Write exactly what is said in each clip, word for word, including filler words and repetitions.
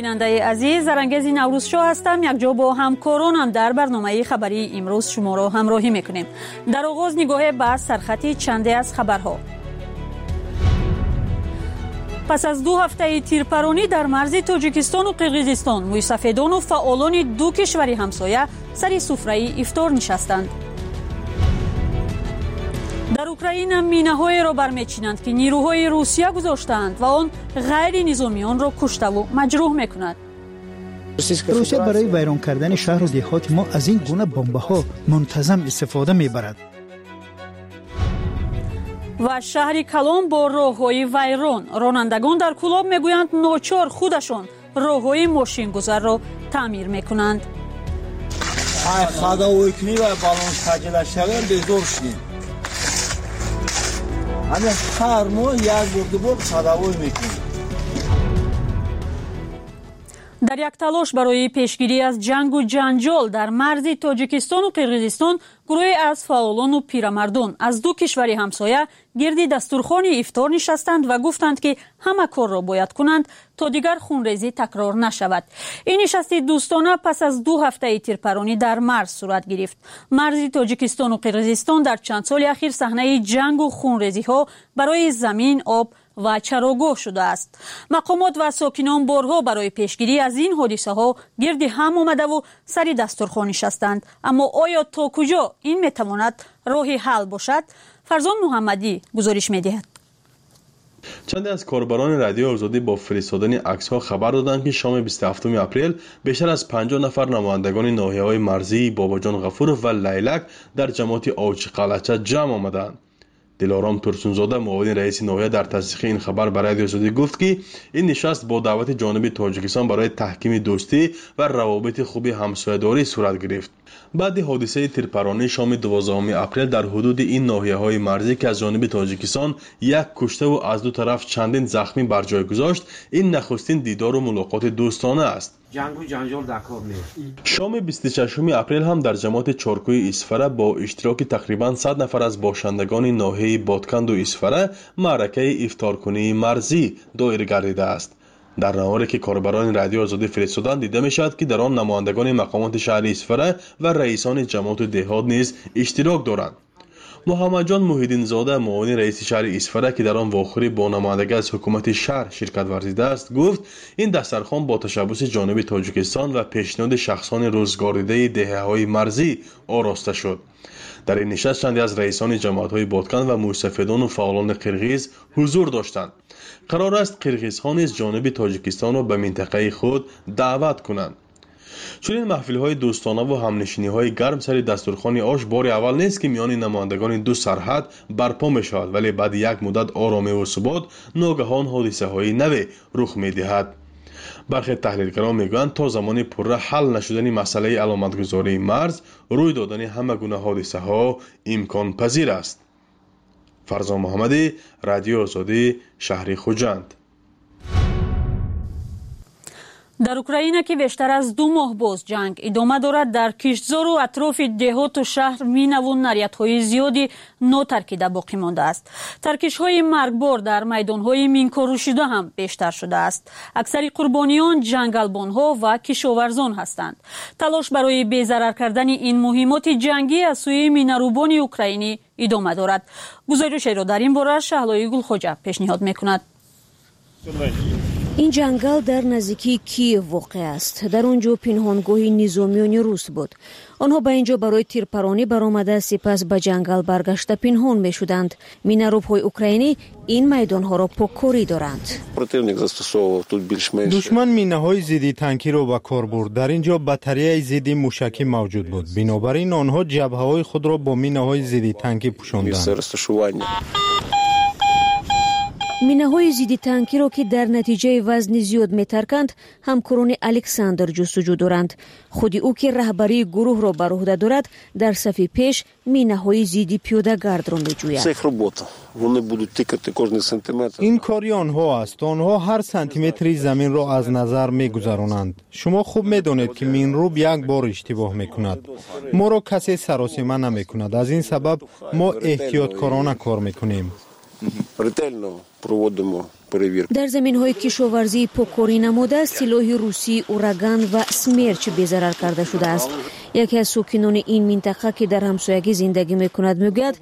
بیننده عزیز، زرنگز نوروزشاه هستم. یک جا با همکارانم در برنامه خبری امروز شما را همراهی میکنیم. در آغاز نگاه به سرخطی چندی از خبرها. پس از دو هفته تیرپرانی در مرز تاجیکستان و قرقیزستان، موسفیدان و فعالان دو کشور همسایه سر سفره افطار نشستند. در اوکراین مینه‌های را برمی‌چینند که نیروهای روسیه گذاشتند و آن غیر نظامیان را کشته و مجروح می‌کند. روسیه برای ویران کردن شهر و دهات ما از این گونه بمب‌ها منتظم استفاده می‌برد. و شهر کلان با راه‌های ویران، رانندگان در کلاب میگویند ناچار خودشان راه‌های ماشین‌گذار را تعمیر می‌کنند. ای خدا وکنی و بالون سجله شویم بیزور شدیم. همه هر ماه یک بار بار صداوی میکنیم. در یک تلاش برای پیشگیری از جنگ و جنجال در مرز تاجیکستان و قرقیزستان، گروهی از فعالان و پیرمردان از دو کشور همسایه گرد دسترخوان افطار نشستند و گفتند که همه کار را باید کنند تا دیگر خونریزی تکرار نشود. این نشست دوستانه پس از دو هفته تیرپرانی در مرز صورت گرفت. مرز تاجیکستان و قرقیزستان در چند سال اخیر صحنه جنگ و خونریزی ها برای زمین، آب و چراگاه شده است. مقامات و ساکنان بارها برای پیشگیری از این حادثه ها گرد هم آمده و سر دسترخوان نشستند. اما آیا تا کجا این میتواند راه حل باشد؟ فرزان محمدی گزارش میدهد. چند از کاربران رادیو آزادی با فرستادن عکس‌ها خبر دادند که شام بیست و هفتم اپریل بیشتر از پنجاه نفر نمایندگان ناحیه‌های مرزی باباجان غفور و لیلک در جماعت آوچ قلعه جمع آمدند. دلارام ترسونزاده معاون رئیس ناحیه در تصدیق این خبر برای رادیو آزادی گفت که این نشست با دعوت جانب تاجیکستان برای تحکیم دوستی و روابط خوب همسایه‌داری صورت گرفت. بعد حادثه تیرپرانی شام دوازدهم اپریل در حدود این ناحیه‌های مرزی که از جانب تاجیکستان یک کشته و از دو طرف چندین زخمی بر جای گذاشت، این نخستین دیدار و ملاقات دوستانه است. جنگ و جنجال در کار نیست. شام بیست و ششم اپریل هم در جماعت چارکوی اسفره با اشتراک تقریباً صد نفر از باشندگان ناحیه بادکند و اسفره معرکه افطارکنی مرزی دایر گردیده است. در نهاری که کاربران رادیو آزادی فرستادند دیده می شود که در آن نمایندگان مقامات شهر اسفره و رئیسان جماعت دهات نیز اشتراک دارند. محمد جان محیدین زاده معاون رئیس شهر اسفره که در آن واخوری با نمایندگی از حکومت شهر شرکت ورزیده است گفت این دسترخوان با تشبث جانب تاجیکستان و پیشنهاد شخصان روزگار دیده دهه‌های مرزی آراسته شد. در این نشست چندی از رئیسان جماعت‌های بادکن و موسفیدان و فعالان قرقیز حضور داشتند. قرار است قرقیزها نیز جانب تاجیکستان را به منطقه خود دعوت کنند. چون این محفل‌های دوستانه و همنشینی‌های گرم سر دسترخوان آش بار اول نیست که میان نمایندگان دو سرحد برپا می‌شود، ولی بعد یک مدت آرامی و ثبات ناگهان حادثه‌های نوی رخ می‌دهد. برخی تحلیلگران میگویند تا زمانی پرره حل نشدن مسئله علامتگذاری مرز، روی دادن همه گونه حادثه‌ها امکان پذیر است. فرزان محمدی، رادیو آزادی، شهر خوجند. در اوکراین که بیشتر از دو ماه باز جنگ ادامه دارد، در کشتزار و اطراف دهات و شهر مینه و نریت‌های زیادی ناترکیده باقی مانده است. ترکش‌های مرگبار در میدان‌های مینکارو شده هم بیشتر شده است. اکثر قربانیان جنگلبان‌ها و کشاورزان هستند. تلاش برای بی‌ضرر کردن این مهمات جنگی از سوی مینه‌روبان اوکراینی ادامه دارد. گزارش را در این باره شهلای گلخوجه پیشنهاد می‌کند. این جنگل در نزدیکی کییف واقع است. در آنجا پنهانگاه نظامیان روس بود. آنها به اینجا برای تیرپرانی برآمده، سپس به جنگل برگشته پنهان می شدند. مینه‌روب‌های اوکراینی این میدانها را پاککاری دارند. دشمن مینه‌های ضد تانکی را به کار برد. در اینجا باتری ضد موشکی موجود بود. بنابراین آنها جبهه‌های خود را با مینه‌های ضد تانکی پوشاندند. مینه‌های ضد تانکی را که در نتیجه وزن زیاد می‌ترکند، همکاران الکساندر جستجو دارند. خود او که رهبری گروه را بر عهده دارد، در صف پیش مینه‌های ضد پیاده‌گرد را می‌جوید. این کاری آنها است. آنها هر سانتی متری زمین را از نظر می‌گذرانند. شما خوب می‌دانید که مینروب یک بار اشتباه می‌کند. ما را کسی سراسیمه نمی‌کند. از این سبب ما احتیاطکارانه کار می‌کنیم. ретельно проводимо перевірку. در زمین‌های کشاورزی پاککاری نموده سلاح روسی اورگان و سمرچ بی‌ضرر کرده شده است. یکی از ساکنان این منطقه که در همسایگی زندگی می‌کند میگوید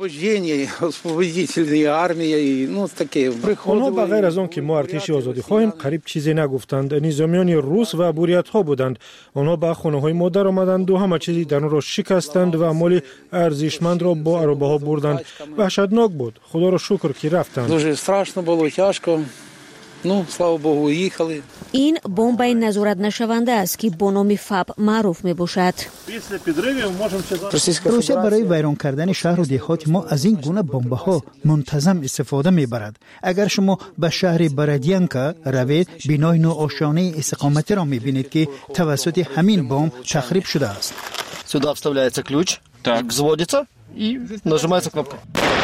آنها به غیر از آن که ما ارتش آزادی خواهیم قریب چیزی نگفتند. نظامیان روس و بوریت‌ها بودند. آنها به خانه‌های ما در آمدند و همه چیزی در آن را شکستند و مال ارزشمند را با عربه‌ها بردند. وحشتناک بود. خدا را شکر که رفتند. Дуже страшно було, тяжко. Ну, слава Богу, їхали. این بمب نظارت نشونده است که با نام فاب معروف می باشد. روسیه برای ویران کردن شهر و دهات ما از این گونه بمب ها منتظم استفاده می برد. اگر شما به شهر برادینکا روید بینای نو آشیانه استقامتی را می بینید که توسط همین بمب تخریب شده است. Сюда вставляется ключ, так взводится и нажимается кнопка.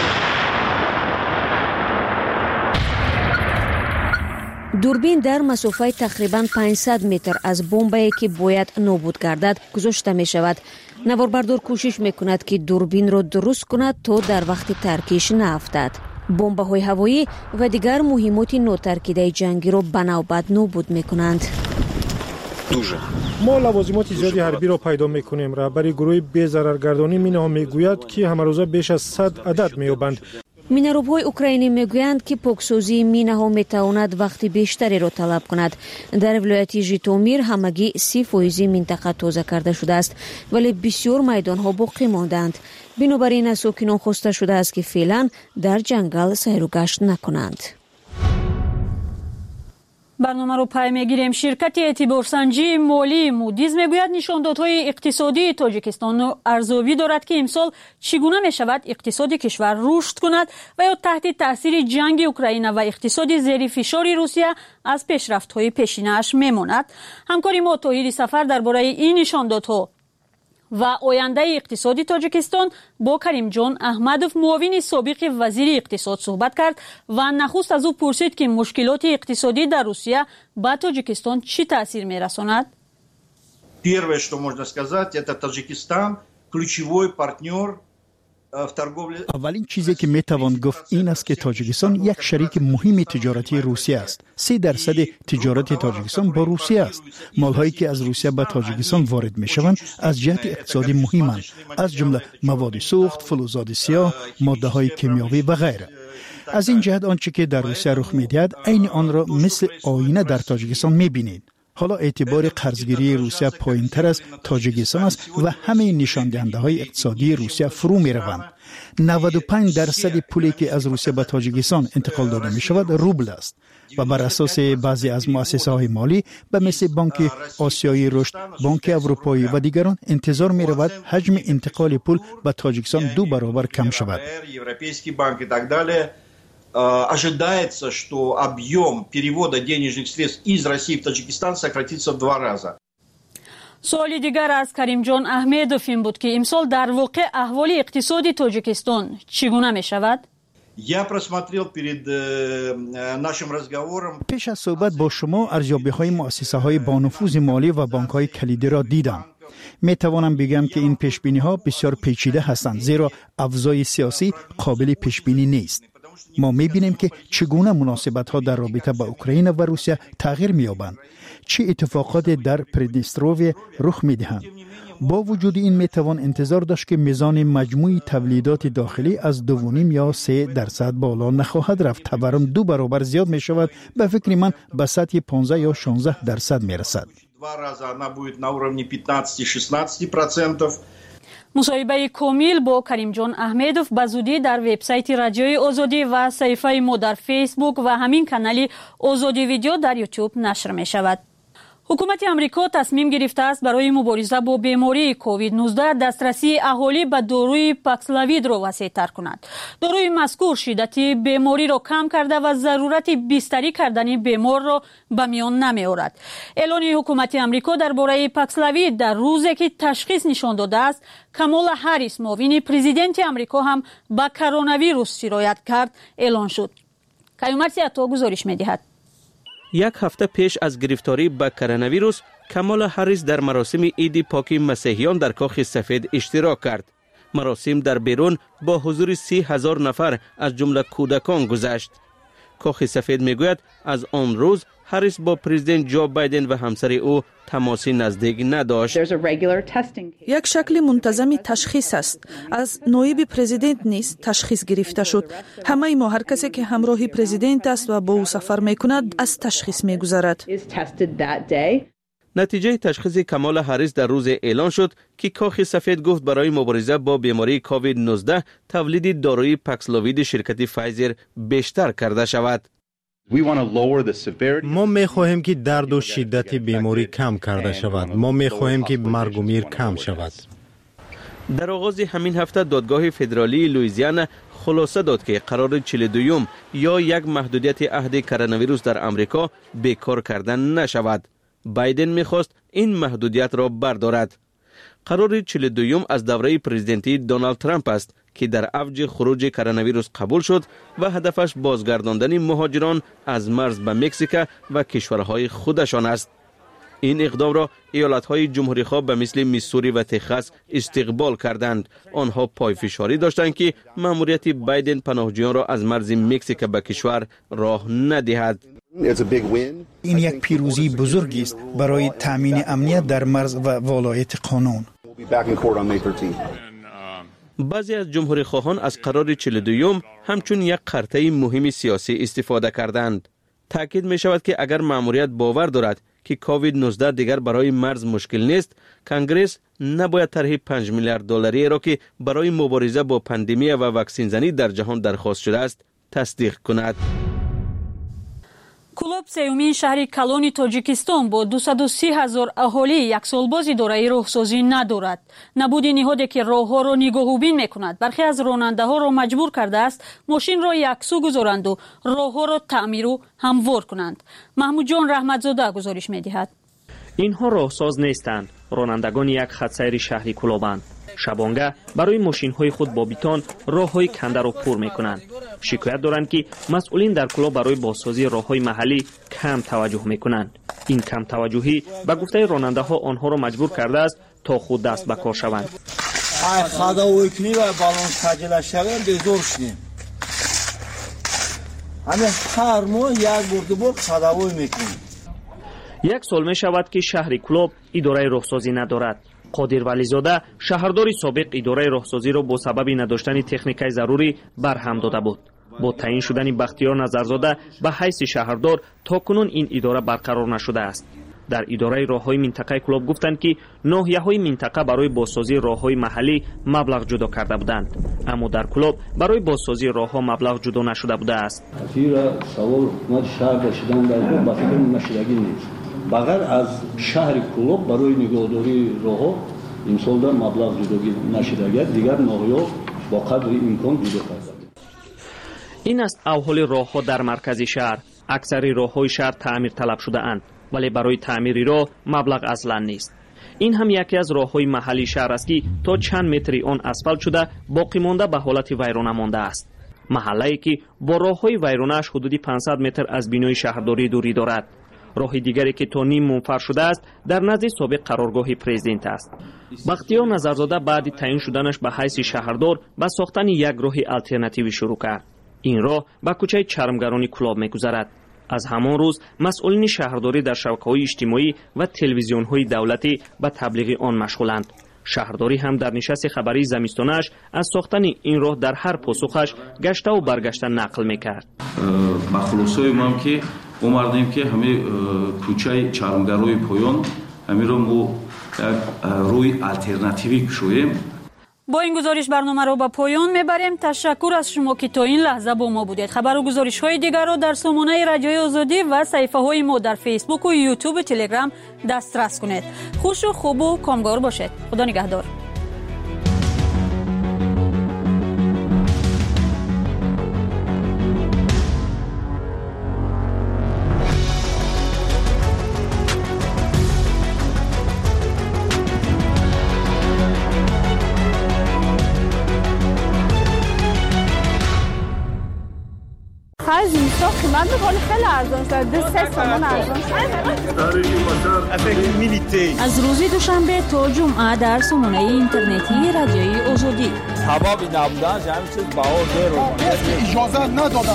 دوربین در مسافت تقریباً پانصد متر از بمبی که باید نابود گردد گذاشته می شود. نواربردار کوشش می کند که دوربین را درست کند تا در وقت ترکیش نیفتد. بمب‌های هوایی و دیگر مهمات ناترکیده جنگی را به نوبت نابود می کنند. ما لوازمات زیادی حربی را پیدا می کنیم. رهبر گروه بی‌ضررگردانی مینه‌ها میگوید که همه روزه بیش از صد عدد می‌یابند. مینه‌روب‌های اوکراینی میگویند که پاکسازی مینه‌ها میتواند وقت بیشتری را طلب کند. در ولایت ژیتومیر همگی سی فیصد منطقه تازه کرده شده است ولی بسیار میدان‌ها باقی ماندند. بنابراین از ساکنان خواسته شده است که فعلا در جنگل سیر و گشت نکنند. برنامه رو پای میگیریم. شرکت اعتبارسنجی مالی مودیز میگوید نشاندادهای اقتصادی تاجیکستان ارزیابی دارد که امسال چگونه می شود اقتصاد کشور رشد کند و یا تحت تاثیر جنگ اوکراین و اقتصاد زیر فشار روسیه از پیشرفت‌های پیشینه‌اش میماند. همکاری ما طاهر سفر درباره این نشاندادها و آینده اقتصادی تاجیکستان با کریم جان احمدوف معاون سابق وزیر اقتصاد صحبت کرد و نخست از او پرسید که مشکلات اقتصادی در روسیه به تاجیکستان چی تاثیر می‌رساند؟ Первое, что можно сказать, это Таджикистан ключевой партнер в торговле. اولین چیزی که میتوان گفت این است که تاجیکستان یک شریک مهم تجارتی روسیه است. سه درصد تجارت تاجیکستان با روسیه است. مالهایی که از روسیه به تاجیکستان وارد میشوند از جهت اقتصادی مهمند، از جمله مواد سوخت، فلزات سیاه، ماده‌های کیمیاوی و غیره. از این جهت آنچه که در روسیه رخ می‌دهد عین آن را مثل آینه در تاجیکستان می‌بینید. حالا اعتبار قرضگیری روسیه پایین‌تر از تاجیکستان است و همه نشاندهنده‌های اقتصادی روسیه فرو می‌روند. نود و پنج درصد پولی که از روسیه به تاجیکستان انتقال داده می‌شود روبل است و بر اساس بعضی از مؤسسه‌های مالی به مثل بانک آسیایی رشد، بانک اروپایی و دیگران انتظار می‌رود حجم انتقال پول به تاجیکستان دو برابر کم شود. Ожидается, что объем перевода денежных средств из России в Таджикистан сократится в два раза. سوالی دیگر از کریم جان احمدوف این بود که امسال در واقع احوال اقتصادی تاجیکستان چگونه می شود؟ Я просмотрел перед нашим разговором. پیش از صحبت با شما ارزیابی‌های مؤسسه‌های با نفوذ مالی و بانک‌های کلیدی را دیدم. می توانم بگم که این پیشبینی‌ها بسیار پیچیده هستند زیرا افزای سیاسی قابل پیشبینی نیست. ما می‌بینیم که چگونه مناسبت‌ها در رابطه با اوکراین و روسیه تغییر می‌یابند. چه اتفاقات در پریدنستروی رخ می‌دهند. با وجود این می‌توان انتظار داشت که میزان مجموعی تولیدات داخلی از دو و نیم یا سه درصد بالا نخواهد رفت. تورم دو برابر زیاد می‌شود. به فکر من به سطح پانزده یا شانزده درصد می‌رسد. Два раза она будет на уровне пятнадцать-шестнадцать процентов. مصاحبه کامل با کریم جان احمدوف به زودی در وبسایت رادیوی آزادی و صفحه ما در فیسبوک و همین کانال آزادی ویدیو در یوتیوب نشر می شود. حکومت امریکا تصمیم گرفته است برای مبارزه با بیماری کووید نوزده دسترسی اهالی به داروی پاکسلاوید را وسیع‌تر کند. داروی مذکور شدت بیماری را کم کرده و ضرورت بستری کردن بیمار را به میان نمی آورد. اعلان حکومت امریکا درباره پاکسلاوید در روزی که تشخیص نشان داده است کامالا هریس معاون پرزیدنت امریکا هم به کرونا ویروس سرایت کرد اعلان شد. کیومرث عطا گزارش می‌دهد. یک هفته پیش از گرفتاری به کرونا ویروس کامالا هریس در مراسم عید پاک مسیحیان در کاخ سفید اشتراک کرد. مراسم در بیرون با حضور سی هزار نفر از جمله کودکان گذشت. کاخ سفید میگوید از آن روز هریس با پرزیدنت جو بایدن و همسر او تماسی نزدیک نداشت. یک شکل منتظم تشخیص است. از نایب پرزیدنت نیز تشخیص گرفته شد. همه ما هر کسی که همراه پرزیدنت است و با او سفر میکند از تشخیص میگذرد. نتیجه تشخیص کمال هریس در روز اعلان شد که کاخ سفید گفت برای مبارزه با بیماری کووید نوزده تولید داروی پاکسلووید شرکت فایزر بیشتر کرده شود. ما می خواهیم که درد و شدت بیماری کم کرده شود. ما می خواهیم که مرگ و میر کم شود. در آغاز همین هفته دادگاه فدرالی لوئیزیانا خلاصه داد که قرار چهل و دوم یا یک محدودیت عهد کرونا ویروس در امریکا بیکار کردن نشود. بایدن میخواست این محدودیت را بردارد. قرار چهل و دوم از دوره پرزیدنتی دونالد ترامپ است که در اوج خروج کرونا ویروس قبول شد و هدفش بازگرداندن مهاجران از مرز به مکزیک و کشورهای خودشان است. این اقدام را ایالت‌های جمهوری‌خواه به مثل میسوری و تگزاس استقبال کردند. آنها پایفشاری داشتند که مأموریت بایدن پناهجویان را از مرز مکزیک به کشور راه ندهد. این یک پیروزی بزرگی است برای تامین امنیت در مرز و ولایت قانون. بعضی از جمهوری خواهان از قرار چهل و دوم همچون یک خرطه مهم سیاسی استفاده کردند. تاکید می شود که اگر مأموریت باور دارد که کووید نوزده دیگر برای مرز مشکل نیست، کنگرس نباید طرح پنج میلیارد دلاری را که برای مبارزه با پاندمی و واکسین زنی در جهان درخواست شده است تصدیق کند. کلوب سیومین شهری کلون تاجیکستان با دویست و سی هزار اهالی یک سالبازی دارای راهسازی ندارد. نبود نهادی که راهها را نگاهوبین میکند برخی از راننده ها را مجبور کرده است ماشین را یکسو گذارند و راهها را تعمیر و هموار کنند. محمود جان رحمتزاده گزارش میدهد. اینها راهساز نیستند. رانندگان یک خطسیر شهری کلوبند. شبانگه برای ماشین های خود با بیتون راه های کنده را پر می کنند. شکایت دارند که مسئولین در کلوب برای بازسازی راه های محلی کم توجه می کنند. این کم توجهی به گفته راننده ها آنها را مجبور کرده است تا خود دست به کار شوند. ای خداوی کنی و بالون تاجل شوند بزرگ شدیم. همه هر ماه یک بار دو بار خداوی میکنیم. یک سال می شود که شهر کلوب اداره راهسازی ندارد. قادر ولیزاده شهرداری سابق اداره راهسازی را با سبب نداشتن تکنیکای ضروری برهم داده بود. با تعیین شدن بختیار نظرزاده به حیث شهردار تاکنون این اداره برقرار نشده است. در اداره راههای منطقه کلوب گفتند که ناحیه‌های منطقه برای بازسازی راههای محلی مبلغ جدا کرده بودند، اما در کلوب برای بازسازی راهها مبلغ جدا نشده بوده است. تیر سوال حکومت شهر داشتن در کلوب با فکر نشدگی نیست. بغیر از شهر کلوب برای نگهداری راهها امسال در مبلغ جدا نشده، دیگر ناحیه‌ها با قدر امکان جدا کرده. این است احوال راهها در مرکز شهر. اکثر راههای شهر تعمیر طلب شده اند، ولی برای تعمیر راه مبلغ اصلا نیست. این هم یکی از راههای محلی شهر است که تا چند متری آن اسفالت شده باقی مانده به حالت ویرانه مانده است. محله‌ای که با راههای ویرانه‌اش حدودی پانصد متر از بینای شهرداری دوری دارد. راه دیگری که تا نیم منفر شده است در نزد سابق قرارگاه پرزیدنت است. بختیار نظرزاده بعد تعیین شدنش به حیث شهردار به ساختن یک راه آلترناتیوی شروع کرد. این راه به کوچه چرمگرانی کلوب می‌گذرد. از همان روز مسئولین شهرداری در شبکه‌های اجتماعی و تلویزیون‌های دولتی به تبلیغ آن مشغولند. شهرداری هم در نشست خبری زمستانش از ساختن این راه در هر پاسخش گشته و برگشته نقل می‌کرد. مخلوصای ما که اومدیم که همه کوچه چرمگرای پایان همین رو ما روی آلترناتیوی شویم. با این گزارش برنامه را به پایان میبریم. تشکر از شما که تا این لحظه با ما بودید. خبر و گزارش های دیگر را در سامانه رادیوی آزادی و صفحه های ما در فیسبوک و یوتیوب و تلگرام دسترس کنید. خوش و خوب و کامگار باشید. خدا نگهدار. Faz isso. تو قیمت میکنه خیلی ارزان شد ده سه سامان ارزان شد. از روز دوشنبه تا جمعه در سامانه اینترنتی رادیوی آزادی حبابی نبودن جمعی چیز باور دیر اجازه ندادن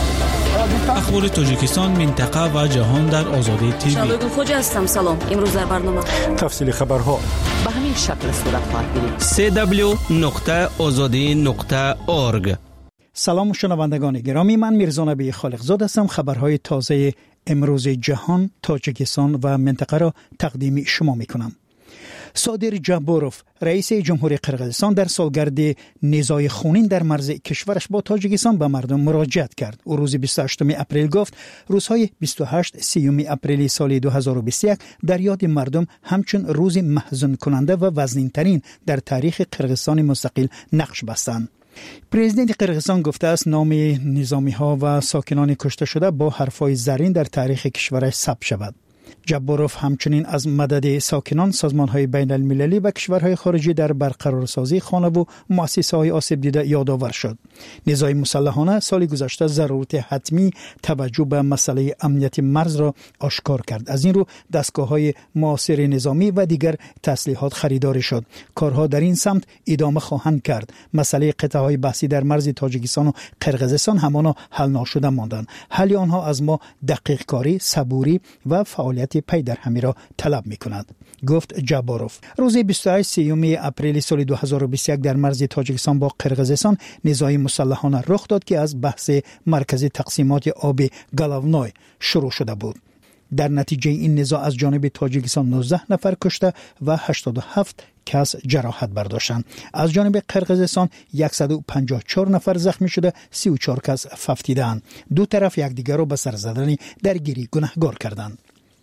اخبار تاجیکستان، منطقه و جهان در آزادی تیوی. شالوگل خوجا هستم. سلام. امروز در برنامه تفصیل خبرها به همین شکل صورت خواهد گرفت. سی دبلیو نقطه آزادی نقطه اورگ. سلام شنوندگان گرامی، من میرزا نبی خالقزاد هستم. خبرهای تازه امروز جهان، تاجیکستان و منطقه را تقدیم شما میکنم. صادر جابوروف، رئیس جمهوری قرقیزستان، در سالگرد نزاع خونین در مرز کشورش با تاجیکستان به مردم مراجعت کرد. او روز بیست و هشتم اپریل گفت روزهای بیست و هشت سیوم اپریل سال دو هزار و بیست و یک در یاد مردم همچون روز محزون کننده و وزنین ترین در تاریخ قرقیزستان مستقل نقش بستند. پرزیدنت قرقیزستان گفته است نام نظامی ها و ساکنان کشته شده با حرفای زرین در تاریخ کشورش ثبت شود. جابوروف همچنین از مدد ساکنان، سازمان‌های بین المللی و کشورهای خارجی در برقرارسازی خانه و مؤسسه‌های آسیب دیده یادآور شد. نزاع مسلحانه سال گذشته ضرورت حتمی توجه به مسئله امنیت مرز را آشکار کرد. از این رو دستگاه‌های معاصر نظامی و دیگر تسلیحات خریداری شد. کارها در این سمت ادامه خواهند کرد. مسئله قطعه‌های بحثی در مرز تاجیکستان و قرقیزستان همانا حل نشده ماندند. حل آنها از ما دقیق کاری، صبوری و فعالیت پی در همی را طلب می کند، گفت جابوروف. روز بیست و هشت سیوم اپریل سال دو هزار و بیست و یک در مرز تاجیکستان با قرقیزستان نزاع مسلحانه رخ داد که از بحث مرکز تقسیمات آب گلاونوی شروع شده بود. در نتیجه این نزاع از جانب تاجیکستان نوزده نفر کشته و هشتاد و هفت کس جراحت برداشتند. از جانب قرقیزستان صد و پنجاه و چهار نفر زخمی شده، سی و چهار کس ففتیدند. دو طرف یکدیگر را به سر زدن درگیری گناهکار کردند.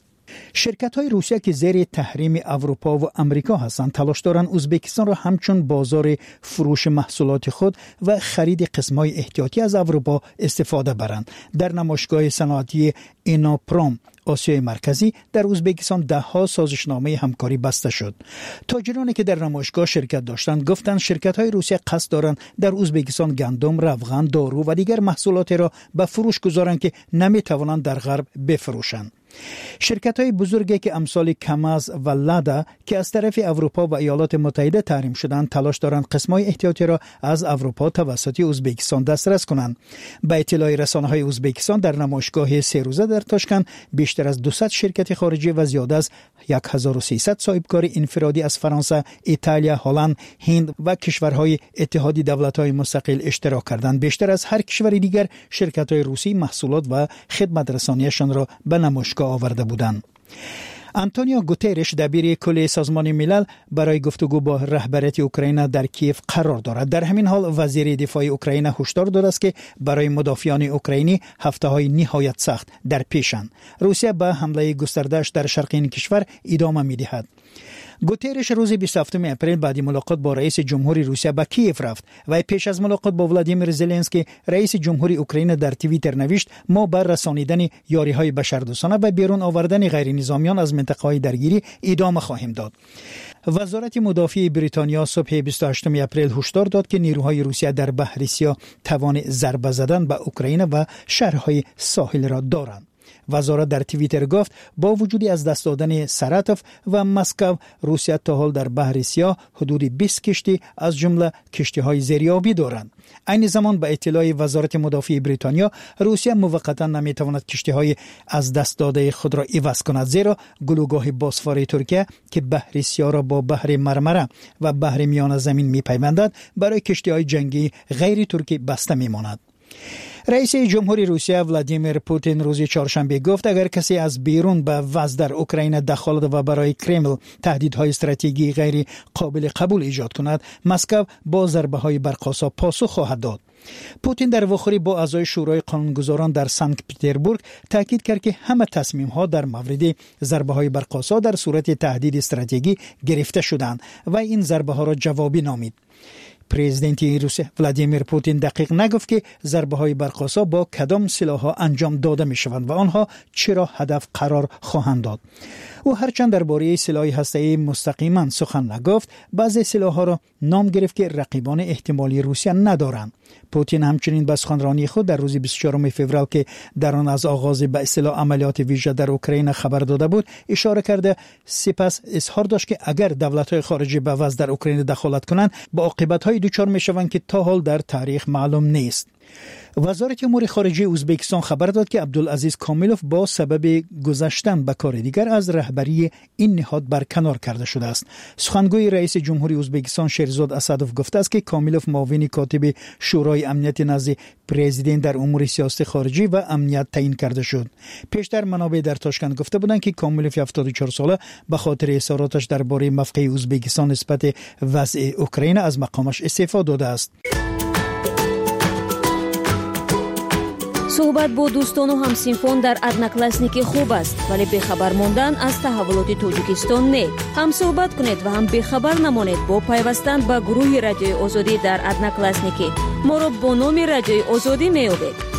شرکت‌های روسیه که زیر تحریم اروپا و امریکا هستند تلاش دارند ازبکستان را همچون بازار فروش محصولات خود و خرید قسم‌های احتیاطی از اروپا استفاده برند. در نمایشگاه صنعتی ایناپروم آسیای مرکزی در ازبکستان ده ها سازشنامه همکاری بسته شد. تاجرانی که در نمایشگاه شرکت داشتند گفتند شرکت‌های روسیه قصد دارند در ازبکستان گندم، روغن، دارو و دیگر محصولات را به فروش گذارند که نمی‌توانند در غرب بفروشند. شرکت‌های بزرگی که امثال کاماز و لادا که از طرف اروپا و ایالات متحده تحریم شدند تلاش دارند قسم‌های احتیاطی را از اروپا توسط ازبکستان دسترس کنند. به اطلاع رسانه‌های ازبکستان در نمایشگاه سه روزه در تاشکند بیشتر از دویست شرکت خارجی و زیاد از هزار و سیصد صاحبکار انفرادی از فرانسه، ایتالیا، هلند، هند و کشورهای اتحادیه دولت‌های مستقل اشتراک کردند. بیشتر از هر کشور دیگر شرکت‌های روسی محصولات و خدمات رسانیشان را به نمایشگاه آورده بودند. آنتونیو گوترش دبیر کل سازمان ملل برای گفتگو با رهبریت اوکراین در کیف قرار دارد. در همین حال وزیر دفاع اوکراین هشدار داده است که برای مدافعان اوکراینی هفته‌های نهایت سخت در پیشند. روسیه به حمله گسترده‌اش در شرق این کشور ادامه می‌دهد. گوترش روز بیست و هفتم اپریل بعد ملاقات با رئیس جمهوری روسیه به کیف رفت و پیش از ملاقات با ولادیمیر زلنسکی رئیس جمهوری اوکراین در توییتر نوشت ما بر رسانیدن یاری‌های بشردوستانه و بیرون آوردن غیر نظامیان از منطقه‌های درگیری ادامه خواهیم داد. وزارت مدافع بریتانیا صبح بیست و هشتم اپریل هشدار داد که نیروهای روسیه در بحر سیاه توان ضربه زدن به اوکراین و شهرهای ساحل را دارند. وزارت در توییتر گفت با وجود از دست دادن ساراتوف و مسکو روسیه تا حال در بحر سیاه حدود بیست کشتی از جمله کشتی‌های زیریابی دارند. این زمان به اطلاع وزارت مدافع بریتانیا روسیه موقتا نمیتواند کشتی‌های از دست داده خود را عوض کند زیرا گلوگاه بوسفور ترکیه که بحر سیاه را با بحر مرمره و بحر میانه زمین میپیوندد برای کشتی‌های جنگی غیر ترکی بسته میماند. رئیس جمهوری روسیه ولادیمیر پوتین روز چهارشنبه گفت اگر کسی از بیرون به وضع در اوکراین دخالت و برای کرمل تهدیدهای استراتژیکی غیر قابل قبول ایجاد کند مسکو با ضربه‌های برق‌آسا پاسخ خواهد داد. پوتین در واخوری با اعضای شورای قانونگذاران در سنت پترزبورگ تاکید کرد که همه تصمیم‌ها در مورد ضربه‌های برق‌آسا در صورت تهدید استراتژیکی گرفته شدند و این ضربه‌ها را جوابی نامید. پرزیدنت روسیه ولادیمیر پوتین دقیق نگفت که ضربه‌های برق‌آسا با کدام سلاح‌ها انجام داده می‌شوند و آنها چرا هدف قرار خواهند داد. او هرچند درباره سلاح هسته‌ای مستقیما سخن نگفت، بعضی سلاح‌ها را نام گرفت که رقیبان احتمالی روسیه ندارند. پوتین همچنین به سخنرانی خود در روز بیست و چهارم فوریه که در آن از آغاز به اصطلاح عملیات ویژه در اوکراین خبر داده بود اشاره کرده، سپس اظهار داشت که اگر دولت‌های خارجی به وضع در اوکراین دخالت کنند با عاقبت‌های دچار می‌شوند که تا حال در تاریخ معلوم نیست. وزارت امور خارجه ازبکستان خبر داد که عبدالعزیز کامیلوف با سبب گذشتن به کار دیگر از رهبری این نهاد برکنار کرده شده است. سخنگوی رئیس جمهوری ازبکستان شیرزاد اسدوف گفته است که کامیلوف معاون کاتب شورای امنیت نزد پرزیدنت در امور سیاست خارجی و امنیت تعیین کرده شد. پیشتر منابع در تاشکند گفته بودند که کامیلوف هفتاد و چهار ساله به خاطر اظهاراتش درباره موقع ازبکستان نسبت وضع اوکراین از مقامش استعفا داده است. صحبت با دوستان و همسینفون در ادناکلاسنیکی خوب است، ولی بخبر موندن از تحولات توجیکستان نه. هم صحبت کنید و هم بخبر نمانید با پیوستن به گروه رادیوی آزادی در ادناکلاسنیکی. ما را با نام رادیوی آزادی میابید.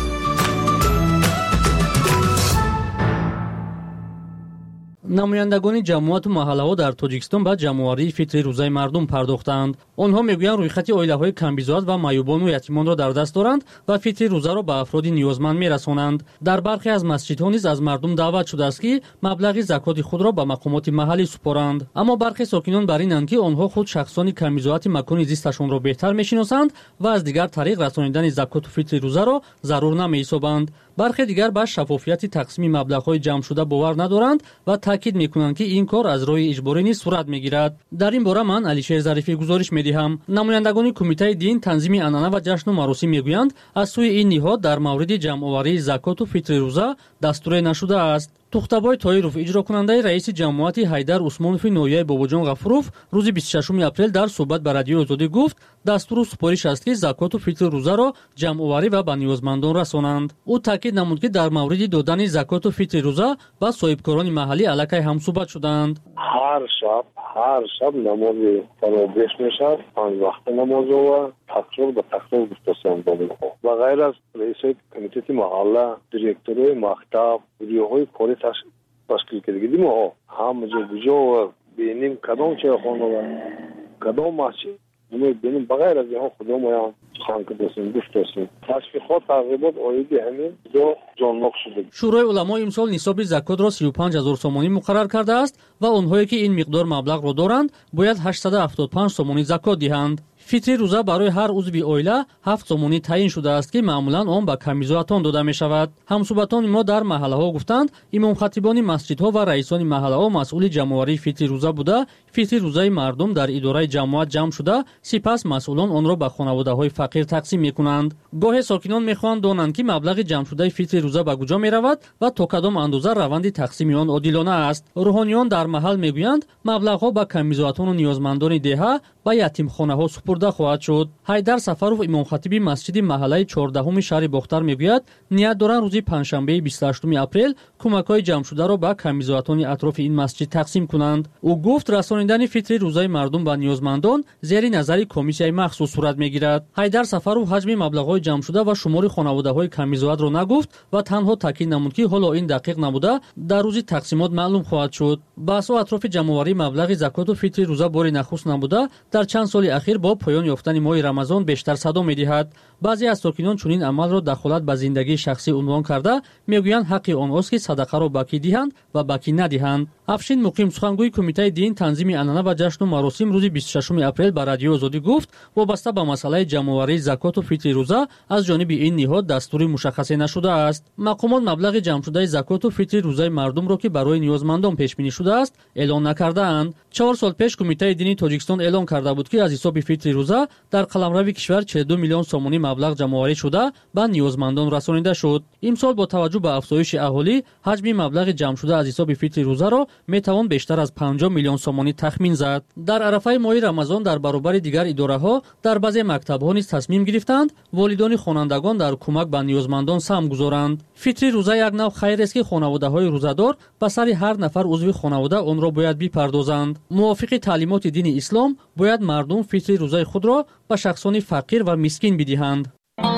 намояндагони ҷамоату маҳаллаҳо дар тоҷикистон ба ҷамъоварии фитри рӯзаи мардум пардохтанд. онҳо мегӯянд рӯйхати оилаҳои камбизоат ва маъюбону ятимонро дар даст доранд ва фитри рӯзаро ба афроди ниёзманд мерасонанд. дар бархе аз масҷидҳо низ аз мардум даъват шудааст ки маблағи закоти худро ба мақомоти маҳаллӣ супоранд. аммо бархе сокинон бар инанд ки онҳо худ шахсони камбизоати макони зисташонро беҳтар мешиносанд ва аз дигар тариқ расонидани закоту фитри рӯзаро зарур намеҳисобанд. бархе дигар ба шафофияти тақсими маблағҳои ҷамъшуда бовар надоранд ва таъкид мекунанд ки ин кор аз роҳи иҷборӣ низ сурат мегирад. дар ин бора ман алишер зарифӣ гузориш медиҳам. намояндагони кумитаи дин, танзими анъана ва ҷашну маросим мегӯянд аз сӯи ин ниҳод дар мавриди ҷамъоварии закоту фитри рӯза дастуре нашудааст. тухтабой тоиров, иҷрокунандаи раиси ҷамоати ҳайдар усмонови ноҳияи бобоҷон ғафуров рӯзи бисту шашуми апрел дар суҳбат ба радиои озодӣ гуфт, дастуру супориш аст ки закоту фитри рӯзаро ҷамъоварӣ ва ба ниёзмандон расонанд. ӯ таъкид намуд ки дар мавриди додани закоту фитри рӯза ба соҳибкорони маҳаллӣ аллакай ҳамсуҳбат шуданд. ҳар шаб ҳар шаб намози таробеҳ мешавад, панҷвақта намозо ва такрор ба такрор гуфтасиандонҳо ва ғайр аз раисои комитети маҳалла, директорои мактаб, гурӯҳҳои кори ташкил кардагӣ мо ҳама ҷо буҷо ва бинем кадом чайхона ва кадом масҷид бинем ба ғайр аз инҳо худомоям сухан кардасем гуфтасем ташвиқот тарғибот оиди ҳамин ҷо ҷонлоқ шуда. шӯрои уламо имсол нисоби закотро си ю панҷ ҳазор сомонӣ муқаррар кардааст ва онҳое ки ин миқдор маблағро доранд бояд ҳаштсад ҳафтод и панҷ сомонӣ закот диҳанд. фитри рӯза барои ҳар узви оила ҳафт сомонӣ таъин шудааст ки маъмулан он ба камбизоатон дода мешавад. ҳамсуҳбатони мо дар маҳаллаҳо гуфтанд, имомхатибони масҷидҳо ва раисони маҳаллаҳо масъули ҷамъоварии фитри рӯза буда, фитри рӯзаи мардум дар идораи ҷамоат ҷамъ шуда, сипас масъулон онро ба хонаводаҳои фақир тақсим мекунанд. гоҳе сокинон мехоҳанд донанд ки маблағи ҷамъшудаи фитри рӯза ба куҷо меравад ва то кадом андоза раванди тақсими он одилона аст. рӯҳониён дар маҳал мегӯянд, маблағҳо ба камбизоатону ниёзмандони деҳа ба ятимхонаҳо супурда хоҳад шуд. ҳайдар сафаров, имомхатиби масҷиди маҳаллаи чордаҳуми шаҳри бохтар мегӯяд, ният доранд рӯзи панҷшанбеи бисту ҳаштуми апрел кӯмакҳои ҷамъшударо ба камбизоатони атрофи ин масҷид тақсим кунанд. ӯ гуфт, расонидани фитри рӯзаи мардум ба ниёзмандон зери назари комиссияи махсус сурат мегирад. ҳайдар сафаров ҳаҷми маблағҳои ҷамъшуда ва шумори хонаводаҳои камбизоатро нагуфт ва танҳо таъкид намуд ки ҳоло ин дақиқ набуда дар рӯзи тақсимот маълум хоҳад шуд. баҳсҳо атрофи ҷамъоварии маблағи закоту фитри рӯза бори нахуст набуда дар чанд соли ахир бо поён ёфтани моҳи рамазон бештар садо медиҳад. баъзе аз сокинон чунин амалро дахолат ба зиндагии шахсӣ унвон карда мегӯянд ҳаққи онҳост ки садақаро ба кӣ диҳанд ва ба кӣ надиҳанд. афшин муқим, сухангӯи кумитаи дин, танзими анъана ва ҷашну маросим рӯзи бисту шашуми апрел ба радиои озодӣ гуфт, вобаста ба масъалаи ҷамъоварии закоту фитри рӯза аз ҷониби ин ниҳод дастури мушаххасе нашудааст. мақомот маблағи ҷамъшудаи закоту фитри рӯзаи мардумро ки барои ниёзмандон пешбинӣ шудааст эълон накардаанд. чаҳор сол пеш кумитаи дини тоҷикистон эълон карда буд ки аз ҳисоби фитри рӯза дар қаламрави кишвар чилу ду миллион сомонӣ маблағ ҷамъоварӣ шуда ба ниёзмандон расонида шуд. имсол бо таваҷҷӯҳ ба афзоиши аҳолӣ ҳаҷми маблағи ҷамъшуда аз ҳисоби фитри рӯзаро метавон бештар аз панҷоҳ миллион сомонӣ тахмин зад. дар арафаи моҳи рамазон дар баробари дигар идораҳо дар баъзе мактабҳо низ тасмим гирифтанд волидони хонандагон дар кӯмак ба ниёзмандон саҳм гузоранд. фитри рӯза як нав хайрест ки хонаводаҳои рӯзадор ба сари ҳар нафар узви хонавода онро бояд бипардозанд. мувофиқи таълимоти дини ислом бояд мардум фитри рӯзаи غذای خود را به شخصان فقیر و مسکین بدهند.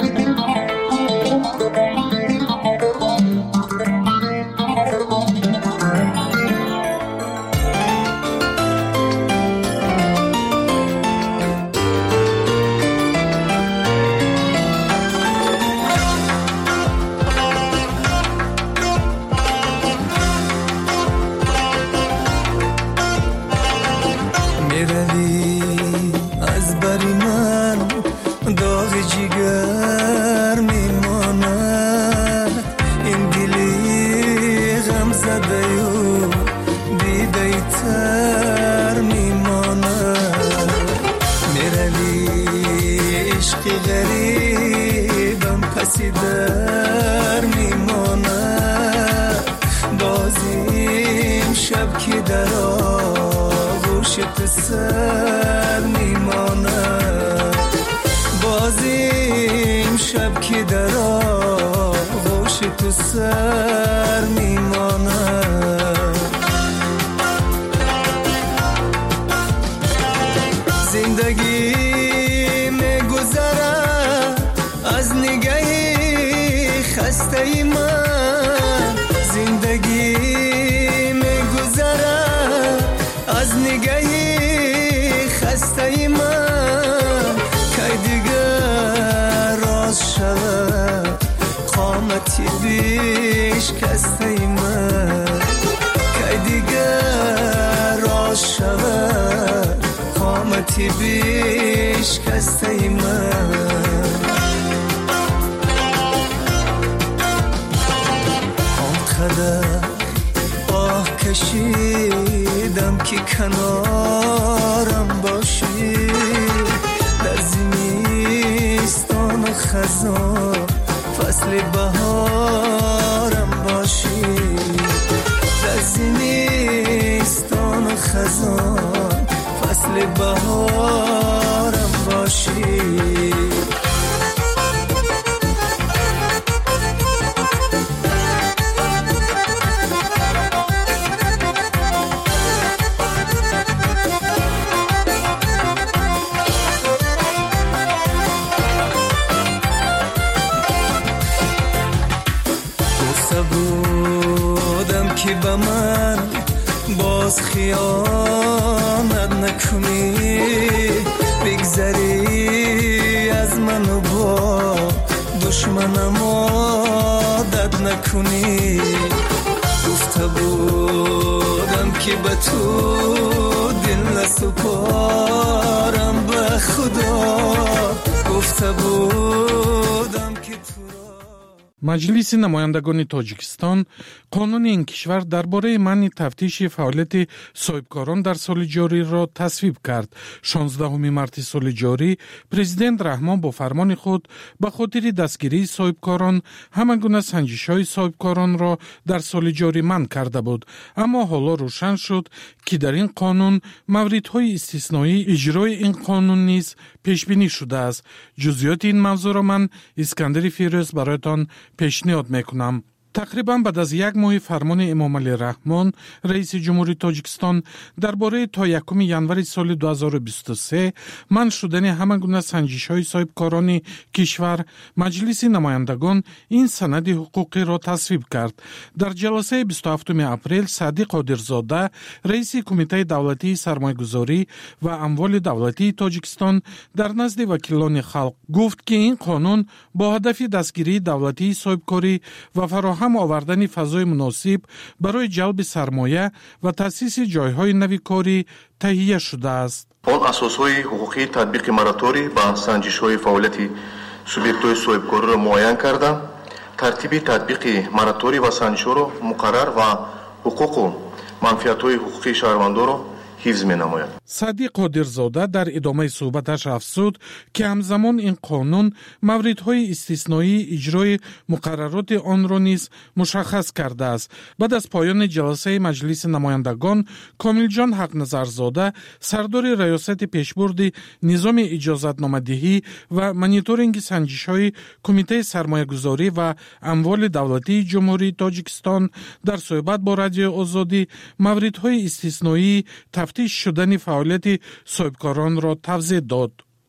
مجلس نمایندگان تاجیکستان قانون این کشور درباره منع تفتیش فعالیت صاحبکاران در سال جاری را تصویب کرد. شانزدهم مارس سال جاری پرزیدنت رحمان با فرمان خود به خاطر دستگیری صاحبکاران همگونه سنجش‌های صاحبکاران را در سال جاری منع کرده بود، اما حالا روشن شد که در این قانون موردهای استثنایی اجرای این قانون نیز پیش بینی شده است. جزئیات این موضوع را من اسکندر فیروز برایتان پیشنهاد میکنم. تقریبا بعد از یک ماه فرمان امام علی رحمان رئیس جمهوری تاجیکستان درباره تا یکم ژانویه سال دو هزار و بیست و سه منع شدن همگونه سنجش‌های صاحبکاران کشور، مجلس نمایندگان این سند حقوقی را تصویب کرد. در جلسه بیست و هفتم اپریل صادق قادرزاده رئیس کمیته دولتی سرمایه‌گذاری و اموال دولتی تاجیکستان در نزد وکیلان خلق گفت که این قانون با هدف دستگیری دولتی صاحبکاری و فراهم هم آوردن فضای مناسب برای جلب سرمایه و تأسیس جایهای نوی کاری تهیه شده است. آن اساسهای حقوقی تطبیق مراتوری با سنجش‌های فعالیت سوبیکت‌های صاحبکاری را معین کرده، ترتیب تطبیق مراتوری و سنجش‌ها را مقرر و حقوق و منفعت‌های حقوقی شهروندان را حفظ می‌نماید. صادق قادرزاده در ادامه صحبتش افزود که همزمان این قانون موردهای استثنایی اجرای مقررات آن را نیز مشخص کرده است. بعد از پایان جلسه مجلس نمایندگان، کامل جان حق نظرزاده سردار ریاست پیشبرد نظام اجازتنامه‌دهی و مانیتورینگ سنجش‌های کمیته سرمایه‌گذاری و اموال دولتی جمهوری تاجیکستان در صحبت با رادیو آزادی موردهای استثنایی تفتیش شدن فعالیت صاحبکاران را توضیح داد.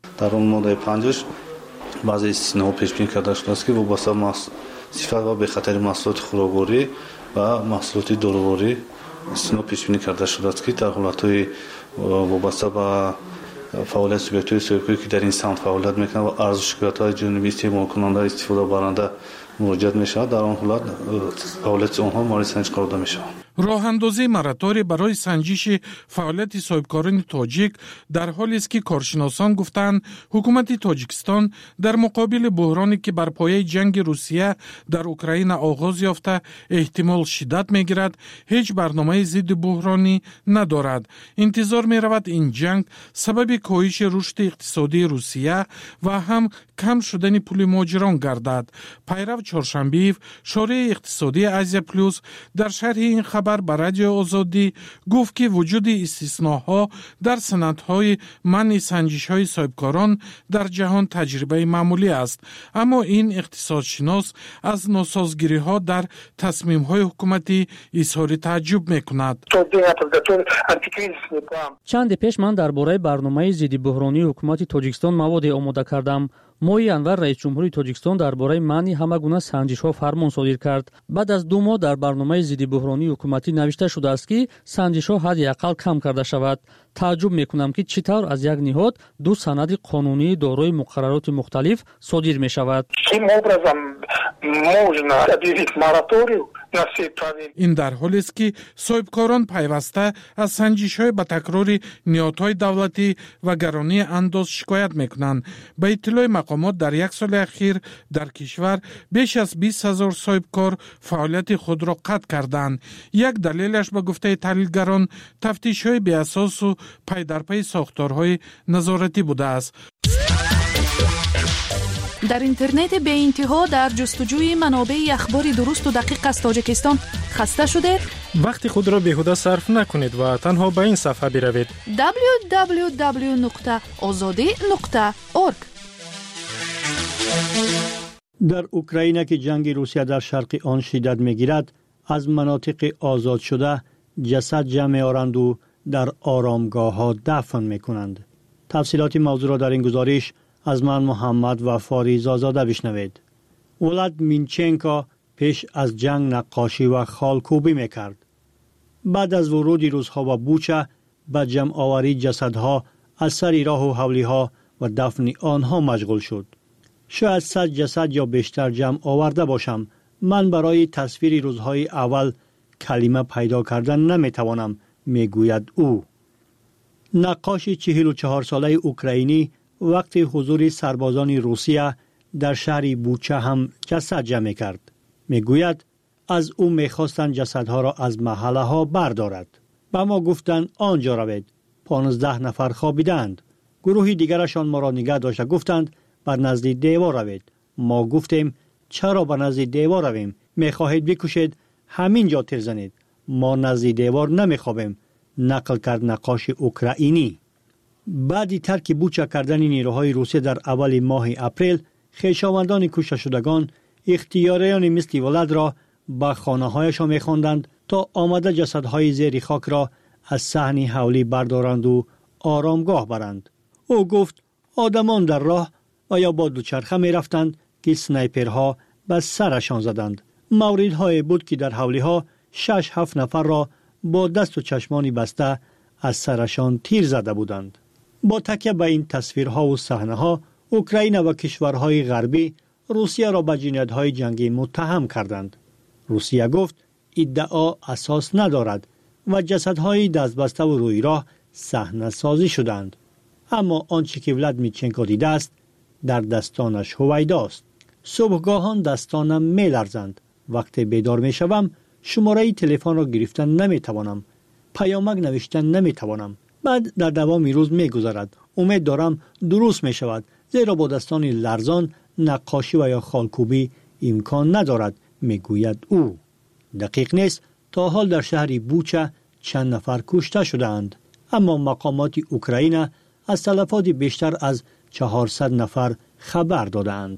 در اون ماده پنجش بعضی استثناء پیش بینی کرده شده است که وابسته به صفت و به خطر محصولات خوراکواری و محصولات دارویی استثناء پیش بینی کرده شده است که در حالت‌های وابسته به فعالیت سوبیکت‌های سوبیکتی که در این سمت فعالیت میکنند و عرض شکایت‌های جانبی استعمال کننده استفاده برنده مراجعه میشود، در آن حالت فعالیت آنها مورد سنجش قرار داده میشود. راه اندازی مراتوری برای سنجش فعالیت صاحبکاران تاجیک در حالی است که کارشناسان گفتند حکومت تاجیکستان در مقابل بحرانی که بر پایه جنگ روسیه در اوکراین آغاز یافته احتمال شدت میگیرد هیچ برنامه ضد بحرانی ندارد. انتظار می رود این جنگ سبب کاهش رشد اقتصادی روسیه و هم کم شدن پول مهاجران گردد. پیرو چهارشنبه شورای اقتصادی آسیا پلوس در شرح این خبر بر رادیو آزادی گفت که وجود استثناءها در سندهای منع سنجش‌های صاحبکاران در جهان تجربه معمولی است، اما این اقتصادشناس از ناسازگری‌ها در تصمیم‌های حکومتی اظهار تعجب می‌کند. چند پیش من درباره برنامه ضد بحرانی حکومت تاجیکستان مواد آماده کردم. ماهی انور رئیس جمهوری تاجیکستان درباره منع همه گونه سنجش‌ها فرمان صادر کرد. بعد از دو ماه در برنامه ضد بحرانی حکومتی نوشته شده است که سنجش‌ها حداقل کم کرده شود. تعجب می‌کنم که چطور از یک نهاد دو سند قانونی دارای مقررات مختلف صادر می‌شود. این در حالی است که صاحبکاران پیوسته از سنجش‌های با تکرار نهادهای دولتی و گرانی انداز شکایت می‌کنند. به اطلاع مقامات در یک سال اخیر در کشور بیش از بیست هزار صاحبکار فعالیت خود را قطع کردند. یک دلیلش به گفته تحلیلگران تفتیش‌های بی اساس و پی در پی ساختارهای نظارتی بوده است. در اینترنت به انتها در جستجوی منابع اخباری درست و دقیق از تاجیکستان خسته شده؟ وقتی خود را بیهوده صرف نکنید و تنها به این صفحه بروید دبلیو دبلیو دبلیو نقطه آزادی نقطه اورگ. در اوکراین که جنگ روسیه در شرق آن شدت می‌گیرد، از مناطق آزاد شده جسد جمع می‌آورند و در آرامگاه‌ها دفن می‌کنند. تفصیلات موضوع را در این گزارش از من محمد و فاریز آزاده بشنوید. ولاد مینچنکا پیش از جنگ نقاشی و خالکوبی میکرد. بعد از ورود روزها و بوچه به جمع آوری جسدها از سر راه و حولیها و دفن آنها مشغول شد. شاید صد جسد یا بیشتر جمع آورده باشم. من برای تصویر روزهای اول کلمه پیدا کردن نمیتوانم، میگوید او. نقاش چهل و چهار ساله اوکراینی وقتی حضور سربازان روسیه در شهر بوچه هم جسد جمع کرد. میگوید از او میخواستند جسدها را از محله ها بردارد. به ما گفتند آنجا روید. پانزده نفر خوابیدند. گروهی دیگرشان ما را نگه داشته گفتند بر نزد دیوار روید. ما گفتیم چرا بر نزد دیوار رویم؟ میخواهید بکشید همین جا تیر زنید. ما نزد دیوار نمیخوابیم. نقل کرد نقاش اوکراینی. بعد ترک بوچه کردن نیروهای روسیه در اول ماه اپریل، خویشاوندان کشته شدگان اختیاریان مثل ولاد را به خانه هایشان می‌خواندند تا آمده جسدهای زیر خاک را از صحن حولی بردارند و آرامگاه برند. او گفت آدمان در راه و یا با دوچرخه می رفتند که سنایپرها به سرشان زدند. موردهای بود که در حولیها شش هفت نفر را با دست و چشمانی بسته از سرشان تیر زده بودند. با تکیه به این تصویرها و صحنه‌ها، اوکراین و کشورهای غربی روسیه را به جنایت‌های جنگی متهم کردند. روسیه گفت ادعا اساس ندارد و جسدهای دستبسته و روی راه صحنه سازی شدند. اما آنچه که ولادیمیر دیده است در دستانش هویداست. صبحگاهان دستانم می‌لرزند. وقتی بیدار می‌شوم شماره تلفن را گرفتن نمی‌توانم. پیامک نوشتن نمی‌توانم. بعد در دوام روز می‌گذرد. امید دارم درست می‌شود، زیرا با دستان لرزان نقاشی و یا خالکوبی امکان ندارد، میگوید او. دقیق نیست، تا حال در شهر بوچه چند نفر کشته شدند، اما مقامات اوکراین از تلفات بیشتر از چهارصد نفر خبر دادند.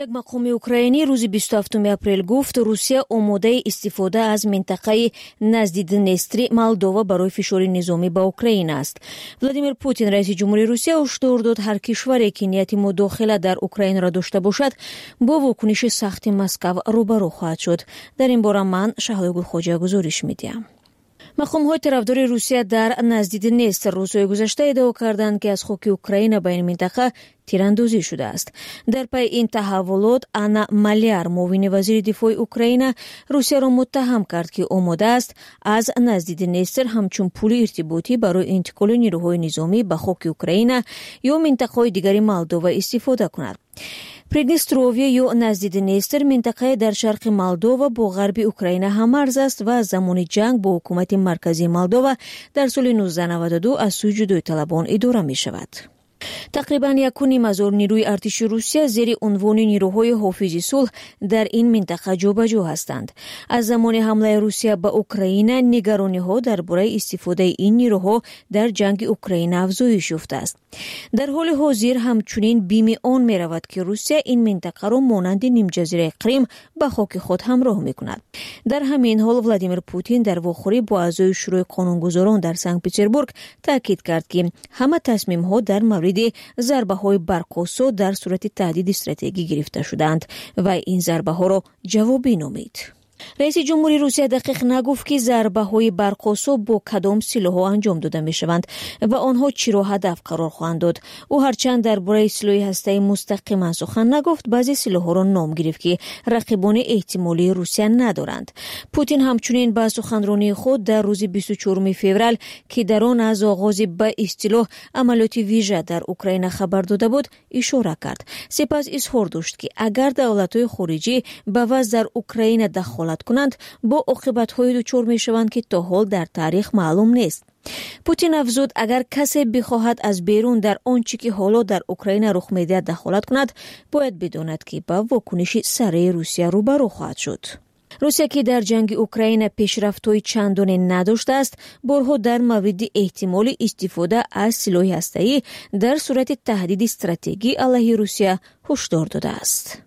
یک مقام اوکراینی روز بیست و هفتم اپریل گفت روسیه آماده استفاده از منطقه نزد دنیستر مولدووا برای فشار نظامی به اوکراین است. ولادیمیر پوتین رئیس جمهوری روسیه هشدار داد هر کشوری که نیت مداخله در اوکراین را داشته باشد با واکنش سخت مسکو روبرو خواهد شد. در این باره من شهلا گلخوجه گزارش میدم. مقام‌های طرفدار روسیه در نزد دنیستر روزهای گذشته ادعا کردند که از خاک اوکراین به این منطقه تیراندازی شده است. در پی این تحولات آنا مالیار معاون وزیر دفاع اوکراین روسیه را متهم کرد که آماده است از نزد دنیستر همچون پول ارتباطی برای انتقال نیروهای نظامی به خاک اوکراین یا منطقه‌های دیگر مولدووا استفاده کند. پریدنستروویه یا نزد دنیستر منطقه در شرق مولدووا با غرب اوکراین هم‌مرز است و زمان جنگ با حکومت مرکزی مولدووا در سال نوزده نود و دو از سوی جدایی طلبان اداره می شود. تقریباً یک و نیم هزار نیروی ارتش روسیه زیر عنوان نیروهای حافظ صلح در این منطقه جابجا هستند. از زمان حمله روسیه به اوکراین نگرانی‌ها درباره استفاده این نیروها در جنگ اوکراین افزایش یافته است. در حال حاضر همچنین بیم آن می‌رود که روسیه این منطقه را مانند نیم جزیره کریم به خاک خود همراه می‌کند. در همین حال ولادیمیر پوتین در واخوری با اعضای شورای قانونگذاران در سنت پترزبورگ تاکید کرد که همه تصمیم‌ها در مورد ضربه‌های برق‌آسا در صورت تهدید استراتژیکی گرفته شدند و این ضربه‌ها را جوابی نامید. رئیس جمهوری روسیه دقیق نگفت که ضربه‌های برق‌آسا با کدام سلاح‌ها انجام داده می‌شوند و آنها چی را هدف قرار خواهند داد. او هرچند درباره سلاح هسته‌ای مستقیما سخن نگفت، بعضی سلاح‌ها را نام گرفت که رقیبان احتمالی روسیه ندارند. پوتین همچنین با سخنرانی خود در روز بیست و چهارم فوریه که در آن از آغاز به اصطلاح عملیات ویژه در اوکراین خبر داده بود اشاره کرد. سپس اظهار داشت که اگر دولت‌های خارجی به وضع در اوکراین دخالت کنند با عاقبت‌های دچار می‌شوند که تا حال در تاریخ معلوم نیست. پوتین افزود اگر کسی بخواهد از بیرون در آنچه که حالا در اوکراین رخ می‌دهد دخالت کند باید بداند که با واکنش سریع روسیه روبرو خواهد شد. روسیه که در جنگ اوکراین پیشرفت‌های چندانی نداشته است، بارها در مورد احتمال استفاده از سلاح هسته‌ای در صورت تهدید استراتژیکی علیه روسیه هشدار داده است.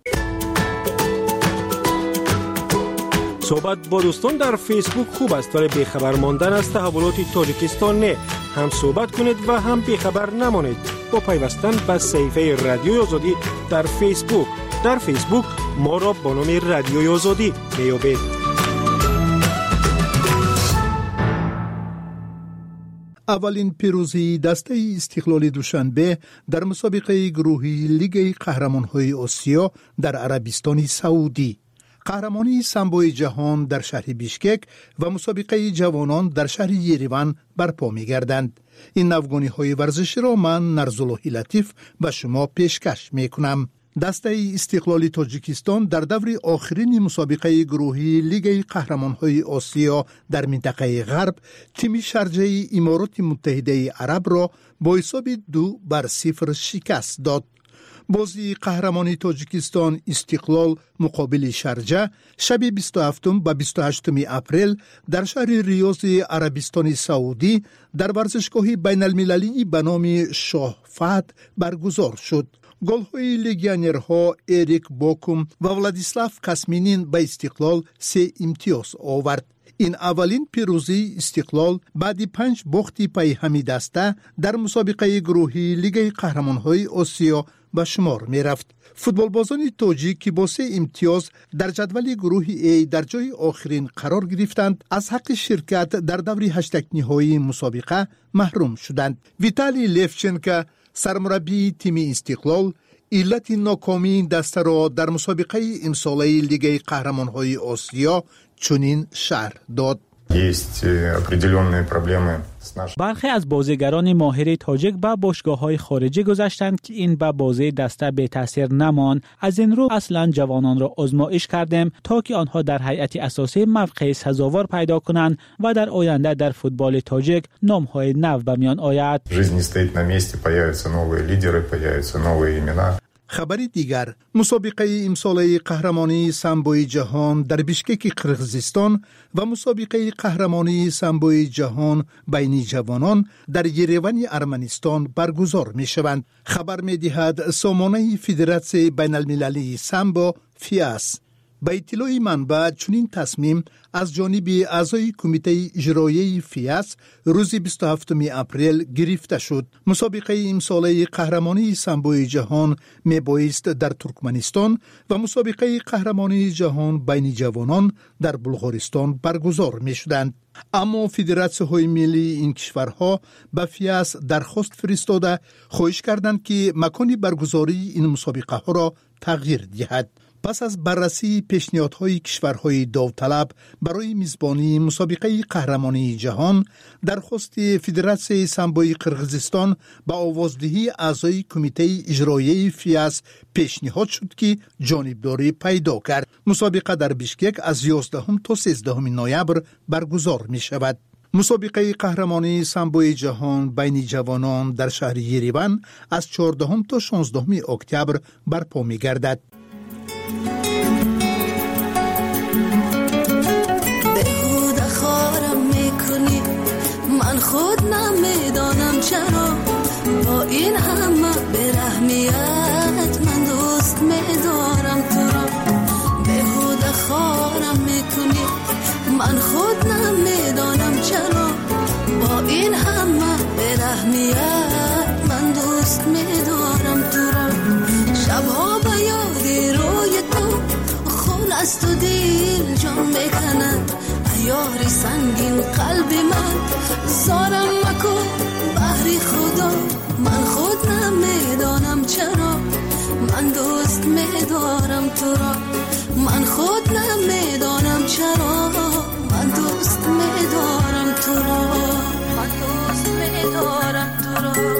صحبت با دوستان در فیسبوک خوب است ولی بیخبر ماندن از تحولات تاجیکستان نه. هم صحبت کنید و هم بیخبر نمانید با پیوستن به صفحه رادیوی آزادی در فیسبوک. در فیسبوک ما را با نام رادیوی آزادی میابید. اولین پیروزی دسته استقلال دوشنبه در مسابقه گروهی لیگ قهرمان‌های آسیا در عربستان سعودی. قهرمانی سمبوی جهان در شهر بیشکک و مسابقه جوانان در شهر یریوان برپا می گردند. این نوگانی های ورزشی را من نرزاللهی لطیف به شما پیشکش می کنم. دسته استقلال تاجیکستان در دور آخرین مسابقه گروهی لیگ قهرمان‌های آسیا در منطقه غرب تیم شارجه امارات متحده عرب را با حساب دو بر صفر شکست داد. بازی قهرمانی تاجیکستان استقلال مقابل شارجه شب بیست و هفتم و بیست و هشتم اپریل در شهر ریاض عربستان سعودی در ورزشگاه بین المللی به نام شاه فهد برگزار شد. گل‌های لگیونرها اریک باکوم و ولادیسلاف کاسمینین به استقلال سه امتیاز آورد. این اولین پیروزی استقلال بعد پنج باخت پی همی دسته در مسابقه گروهی لیگ قهرمان‌های آسیا به شمار می رفت. فوتبالبازان تاجیک که با سه امتیاز در جدول گروه ای در جای آخرین قرار گرفتند از حق شرکت در دور هشتگ نهایی مسابقه محروم شدند. ویتالی لیفچنکا سرمربی تیم استقلال علت ناکامی دسته را در مسابقه امساله لیگ قهرمان‌های آسیا چنین شرح داد. برخی از بازیگران ماهر تاجیک به باشگاه‌های خارجی گذاشتند که این به بازی دسته به تاثیر نمان. از این رو اصلا جوانان را آزمایش کردیم تا که آنها در هیئت اساسی موقع سزاوار پیدا کنند و در آینده در فوتبال تاجیک نام‌های نو به میان آید. خبر دیگر، مسابقه امساله قهرمانی سامبوی جهان در بیشکک قرقیزستان و مسابقه قهرمانی سامبوی جهان بین جوانان در یریون ارمنستان برگزار می شوند. خبر می دهد سامانه فدراسیون بین المللی سامبو فیاس. با اطلاع منبع چنین تصمیم از جانب اعضای کمیته اجرایی فیاس روز بیست و هفتم اپریل گرفته شد. مسابقه امساله قهرمانی سامبوی جهان می بایست در ترکمنستان و مسابقه قهرمانی جهان بین جوانان در بلغارستان برگزار می شدند. اما فدراسیون های ملی این کشورها به فیاس درخواست فرستاده خواهش کردند که مکان برگزاری این مسابقه ها را تغییر دهد. پس از بررسی پیشنهادهای کشورهای داوطلب برای میزبانی مسابقه قهرمانی جهان، درخواست فدراسیون سامبوی قرقیزستان با آوازدهی اعضای کمیته اجرایی فیاس پیشنهاد شد که جانبداری پیدا کرد. مسابقه در بیشکک از یازدهم تا سیزدهم نوامبر برگزار می شود. مسابقه قهرمانی سامبوی جهان بین جوانان در شهر یریون از چهاردهم تا شانزدهم اکتبر برپا می گردد. من خود نمیدانم چرا با این همه برحمیت من دوست میدارم تو را. بهوده خارم میکنی من خود نمیدانم چرا با این همه برحمیت من دوست میدارم تو را. شبها به یادی روی تو خون از تو دل جان میکند یاری سنگین قلب من زارم مکن بحری خدا. من خود نمیدانم چرا من دوست میدارم تو را. من خود نمیدانم چرا من دوست میدارم تو را. من دوست میدارم تو را.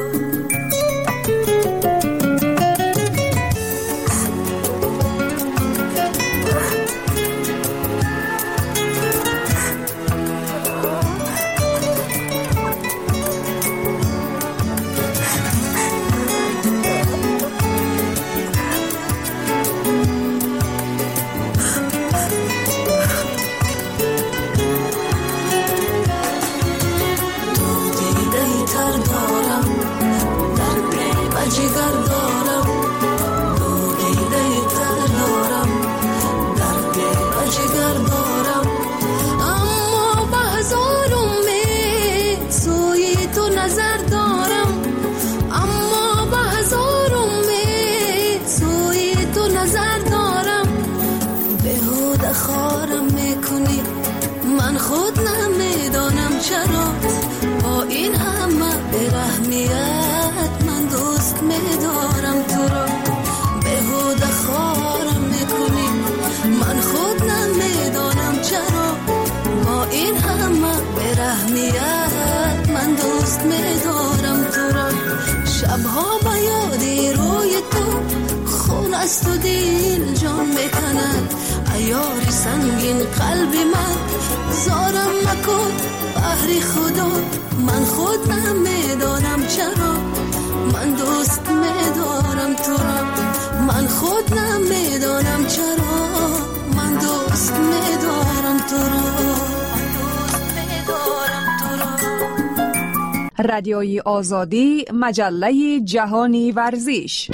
من خود نمیدانم چرا با این همه برحمیت من دوست میدارم تو را. بهوده خارم میکنی من خود نمیدانم چرا با این همه برحمیت من دوست میدارم تو را. شبها به یادی روی تو خون از تو دل جان میکند یاری سنگین قلب من زارم مکن بحری خدا. من خود نمیدانم چرا من دوست میدارم تو را. من خود نمیدانم چرا من دوست میدارم تو را. من دوست میدارم تو را. رادیوی آزادی، مجله جهانی ورزش.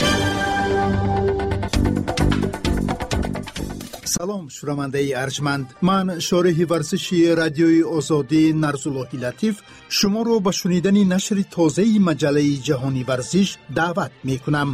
سلام شنونده ارجمند، من شارح ورزشی رادیوی آزادی نرزاللهی لطیف شما رو به شنیدن نشر تازه مجله جهانی ورزش دعوت می کنم.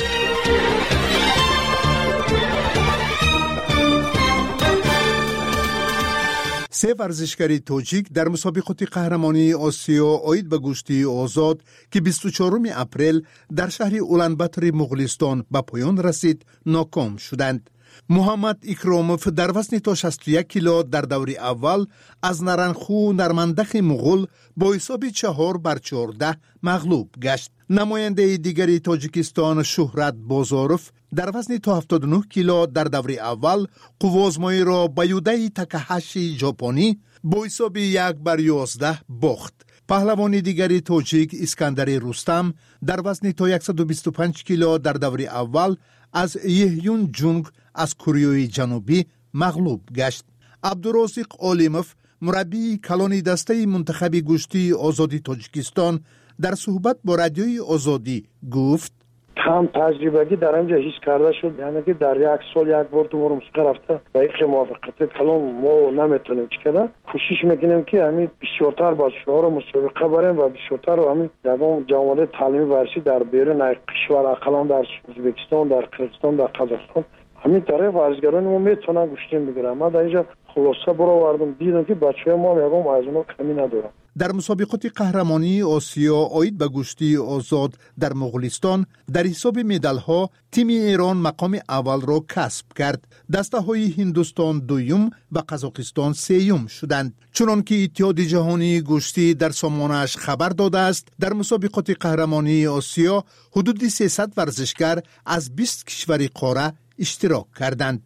سه ورزشکار تاجیک در مسابقات قهرمانی آسیا عاید به کشتی آزاد که بیست و چهارم اپریل در شهر اولانباتر مغولستان به پایان رسید ناکام شدند. محمد اکراموف در وزن تا شصت و یک کیلو در دور اول از نرنخو نرمندخ مغول با حساب چهار بر چهارده مغلوب گشت. نماینده دیگری تاجیکستان شهرت بازاروف در وزن تا هفتاد و نه کیلو در دور اول قوازمایی را با یوده تاکاهاشی ژاپنی با حساب یک بر یازده باخت. پهلوانی دیگری توجیک اسکندر رستم در وزن تا صد و بیست و پنج کیلو در دور اول از یهیون جونگ از کره جنوبی مغلوب گشت. عبدالرازق علیموف مربی کلان دسته منتخب گشتی آزادی تاجیکستان در صحبت با رادیوی آزادی گفت کم تجربه‌ای در اینجا هیچ کرده شد، یعنی که در یک سال یک بار دو بار مسابقه رفته و یک موافقت کلان ما نمیتونیم چیکار. کوشش میکنیم که همین بیشتر بچه‌ها رو مسابقه بریم و بیشتر رو همین جوان جامعه تعلیمی ورزشی در بیرون کشور اقلان در ازبکستان، در قزاقستان، در قزاقستان همین طرف ورزشگران ما میتونن گشتی بگیرن. ما در اینجا خلاصه برآوردم دیدم که بچه‌ها ما میگم از اونها کمی ندارن. در مسابقات قهرمانی آسیا آید به گشتی آزاد در مغولستان در حساب مدال ها تیم ایران مقام اول را کسب کرد. دسته های هندوستان دویم و قزاقستان سوم شدند. چنان که اتحاد جهانی گشتی در سامانه‌اش خبر داده است، در مسابقات قهرمانی آسیا حدود سیصد ورزشکار از بیست کشور قاره اشتراک کردند.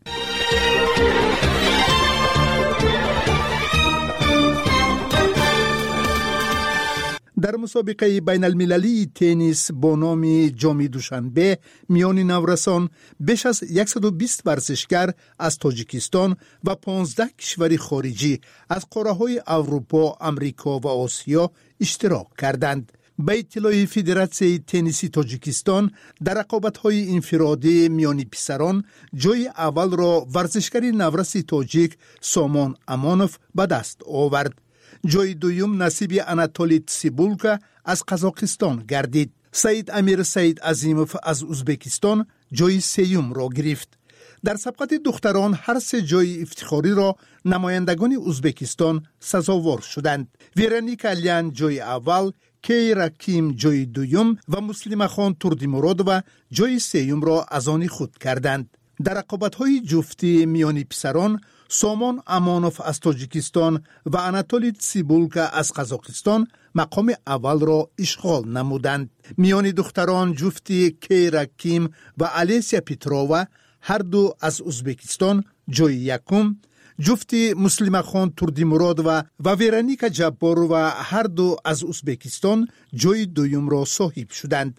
در مسابقه بین المللی تنیس با نام جام دوشنبه میان نورسان بیش از صد و بیست ورزشکار از تاجیکستان و پانزده کشور خارجی از قاره‌های اروپا، امریکا و آسیا اشتراک کردند. به اطلاع فدراسیون تنیس تاجیکستان در رقابت‌های انفرادی میان پسران جای اول را ورزشکار نورس تاجیک سامان امانوف به دست آورد. جای دوم نصیب اناتولی تسیبولکا از قزاقستان گردید. سعید امیر سعید عظیموف از ازبکستان جای سوم را گرفت. در سبقت دختران هر سه جای افتخاری را نمایندگان ازبکستان سزاوار شدند. ویرانیکا الیان جای اول، کیرا کیم جای دوم و مسلمه خان تردیمراد و جای سوم را از آن خود کردند. در رقابت‌های جفتی میان پسران سامان امانوف از تاجیکستان و اناتولی تسیبولکا از قزاقستان مقام اول را اشغال نمودند. میان دختران جفتی کیرا کیم و الیسیا پیترووا هر دو از ازبکستان جای یکم، جفتی مسلمه خان تردیمراد و و ویرانیکا جباروا هر دو از ازبکستان جای دوم را صاحب شدند.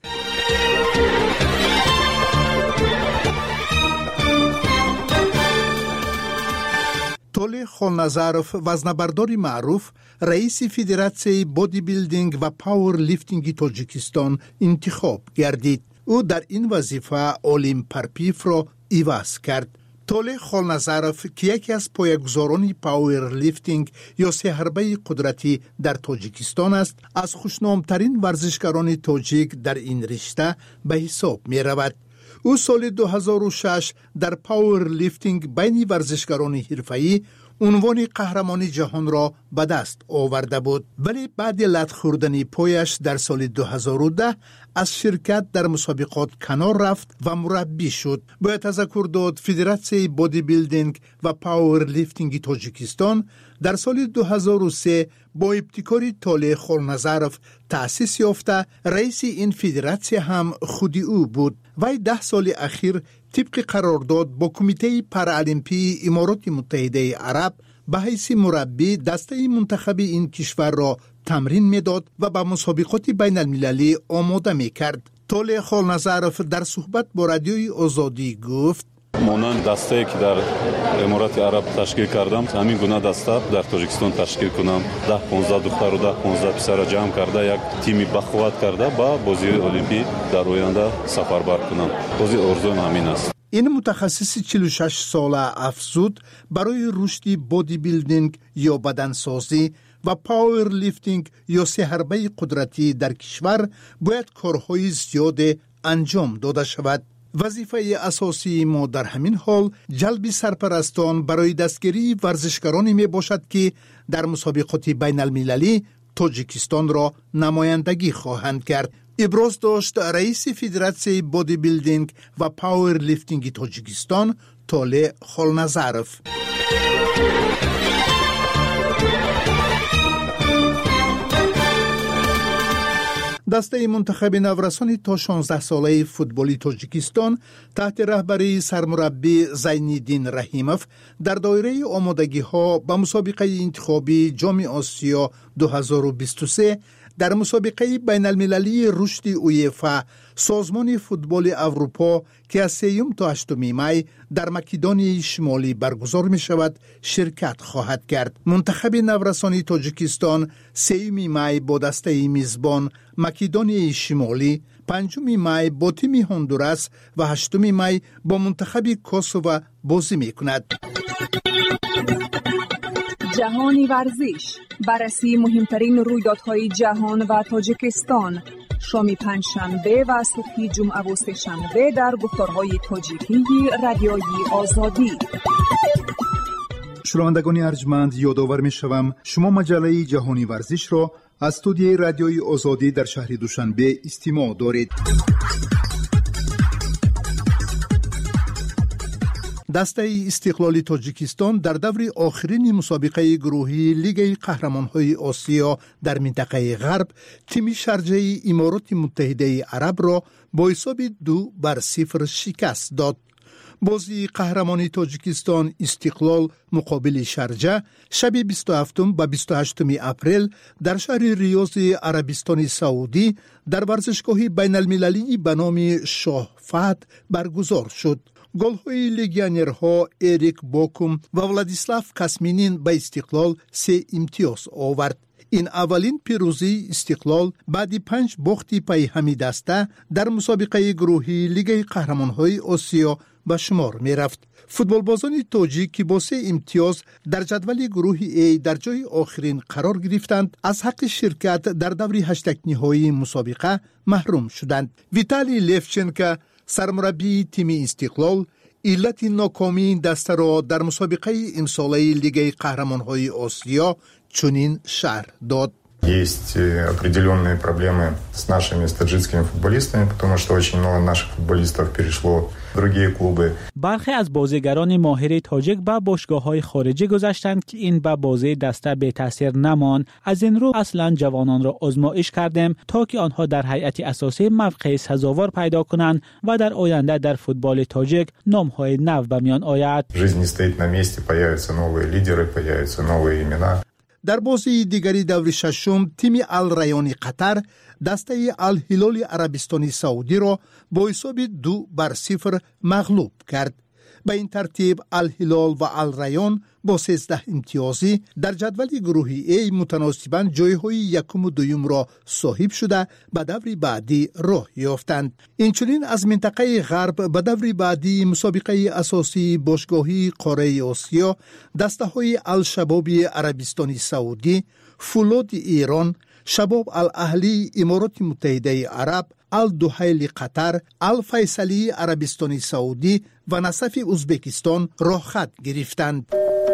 توله خالنظروف وزنه‌بردار معروف رئیس فدراسیون بادی بیلدینگ و پاور لیفتینگ تاجیکستان انتخاب گردید. او در این وظیفه اولیم پرپیف را عوض کرد. توله خالنظروف که یکی از پایه‌گذاران پاور لیفتینگ یا سه‌حربه قدرتی در تاجیکستان است، از خوشنامترین ورزشکاران تاجیک در این رشته به حساب می رود. او سال دو هزار و شش در پاور لیفتینگ بین ورزشکاران حرفه‌ای عنوان قهرمانی جهان را به دست آورده بود، ولی بعد لط خوردن پایش در سال دو هزار و ده از شرکت در مسابقات کنار رفت و مربی شد. باید تذکر داد فدراسیون بادی بیلدینگ و پاور لیفتینگ تاجیکستان در سال دو هزار و سه با ابتکار توله خالنظروف تأسیس یافته. رئیس این فدراسیون هم خودی او بود. وی ده سال اخیر طبق قرارداد با کمیته پارالمپی امارات متحده عرب به حیث مربی دسته منتخب این کشور را تمرین میداد و به مسابقات بین المللی آماده می کرد. توله خالنظروف در صحبت با رادیوی آزادی گفت مانند دسته‌ای که در امارات عرب تشکیل کردم، همین گونه دسته در تاجیکستان تشکیل کنم. ده پانزده دختر و ده پانزده پسر را جمع کرده یک تیمی بقوت کرده با بازی المپی در آینده سفربر کنم. بازی آرزوم همین است. این متخصص چهل و شش ساله افزود برای رشد بادی بیلدینگ یا بدنسازی و پاور لیفتینگ یا سه‌حربه قدرتی در کشور باید کارهای زیاد انجام داده شود. وظیفه اساسی ما در همین حال جلب سرپرستان برای دستگیری ورزشکارانی می باشد که در مسابقات بین المللی تاجیکستان را نمایندگی خواهند کرد. ابراز داشت رئیس فدراسیون بادی بیلدینگ و پاور لیفتینگ تاجیکستان توله خالنظروف. دسته منتخب نورسان تا شانزده ساله فوتبالی تاجیکستان تحت رهبری سرمربی زینالدین رحیموف در دایره آمادگی ها به مسابقه انتخابی جام آسیا دو هزار و بیست و سه در مسابقه بین المللی رشد اویفا سازمان فوتبال اروپا که از سوم تا هشتم می در مکدونیای شمالی برگزار می شود شرکت خواهد کرد. منتخب نورسان تاجیکستان سوم می با دسته میزبان مکدونیای شمالی، پنجم می با تیم هندوراس و هشتم می با منتخب کوسوو بازی می کند. جهانی ورزش، بررسی مهمترین رویدادهای جهان و تاجیکستان، شام پنجشنبه و صبح جمعه و سه‌شنبه در گفتارهای تاجیکی رادیوی آزادی. شنوندگان ارجمند، یادآور می‌شوم شما مجله جهانی ورزش را از استودیوی رادیوی آزادی در شهر دوشنبه استماع دارید. دسته استقلال تاجیکستان در دور آخرین مسابقه گروهی لیگ قهرمان‌های آسیا در منطقه غرب تیم شارجه امارات متحده عرب را با حساب دو بر صفر شکست داد. بازی قهرمانی تاجیکستان استقلال مقابل شارجه شب بیست و هفتم و بیست و هشتم اپریل در شهر ریاض عربستان سعودی در ورزشگاه بین المللی به نام شاه فهد برگزار شد. گل‌های لگیونرها اریک بوکوم و ولادیسلاو کاسمینین به استقلال سه امتیاز آورد. این اولین پیروزی استقلال بعد پنج باخت پی همی دسته در مسابقه گروهی لیگ قهرمان‌های آسیا به شمار می رفت. فوتبالبازان تاجیک که با سه امتیاز در جدول گروه ای در جای آخرین قرار گرفتند از حق شرکت در دور هشتگ نهایی مسابقه محروم شدند. ویتالی لیفچنکو سرمربی تیم استقلال علت ناکامی دسته را در مسابقه امساله لیگ قهرمان‌های آسیا چنین شرح داد. Есть определенные проблемы с нашими таджикскими футболистами, потому что очень много наших футболистов перешло в другие клубы. برخی از بازیگران ماهر تاجیک به باشگاه‌های خارجی گذاشتند که این به بازی دسته به تاثیر نمان. از این رو اصلا جوانان را آزمایش کردیم تا که آنها در هیئت اساسی موقع سزاوار پیدا کنند و در آینده در فوتبال تاجیک نام‌های نو به میان آید. Жизнь не стоит на месте, появятся новые лидеры, появятся новые имена. در بازی دیگری دور ششم تیم الریان قطر دسته الهلال عربستان سعودی را با حساب دو بر صفر مغلوب کرد. به این ترتیب الهلال و الریان با سیزده امتیازی در جدول گروهی ای متناسباً جایهای یکم و دویم را صاحب شده به دور بعدی راه یافتند. اینچنین از منطقه غرب به دور بعدی مسابقه اساسی باشگاهی قاره آسیا دسته های الشبابی عربستان سعودی، فولاد ایران، شباب الاهلی امارات متحده عرب، الدحیل قطر، الفیصلی عربستان سعودی و نصف ازبکستان راه خط گرفتند.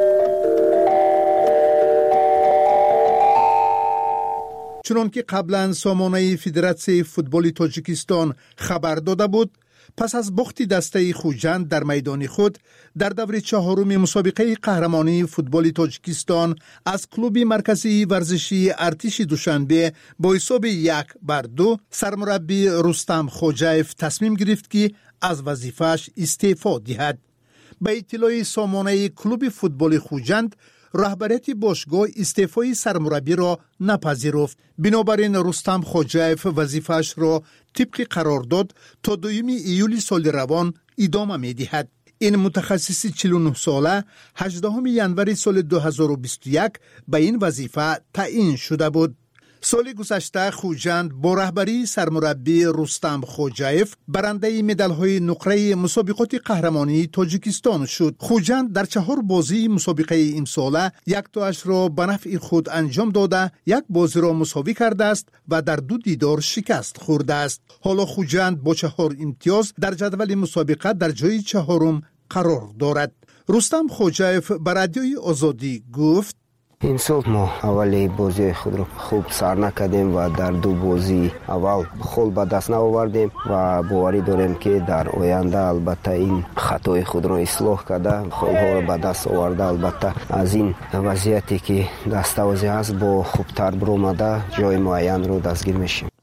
چنانکه قبلا سامانه فدراسیون فوتبال تاجیکستان خبر داده بود، پس از باخت دسته خوجند در میدان خود در دور چهارم مسابقه قهرمانی فوتبال تاجیکستان از کلوب مرکزی ورزشی ارتش دوشنبه با حساب یک بر دو سرمربی رستم خوجایف تصمیم گرفت که از وظیفه‌اش استعفا دهد. به اطلاع سامانه کلوب فوتبال خوجند، رهبریت باشگاه استعفای سرمربی را نپذیرفت. بنابراین رستم خوجایف وظیفه‌اش را طبق قرارداد تا دوم ایول سال روان ادامه می‌دهد. این متخصص چهل و نه ساله هجدهم ژانویه سال دو هزار و بیست و یک به این وظیفه تعیین شده بود. سال گذشته خوجند با رهبری سرمربی رستم خوجایف برنده مدال‌های نقره مسابقات قهرمانی تاجیکستان شد. خوجند در چهار بازی مسابقه امساله یک تاش را به نفع خود انجام داده، یک بازی را مساوی کرده است و در دو دیدار شکست خورده است. حالا خوجند با چهار امتیاز در جدول مسابقه در جای چهارم قرار دارد. رستم خوجایف به رادیوی آزادی گفت: امسال ما اولی بازی خود را خوب سر نکردیم و در دو بازی اول خول به دست نآوردیم و باوری داریم که در آینده البته این خطای خود را اصلاح کرده خولها را به دست آورده البته از این وضعیتی که دستاویزی است با خوبتر برآمده جای معین رو دستگیر میشیم.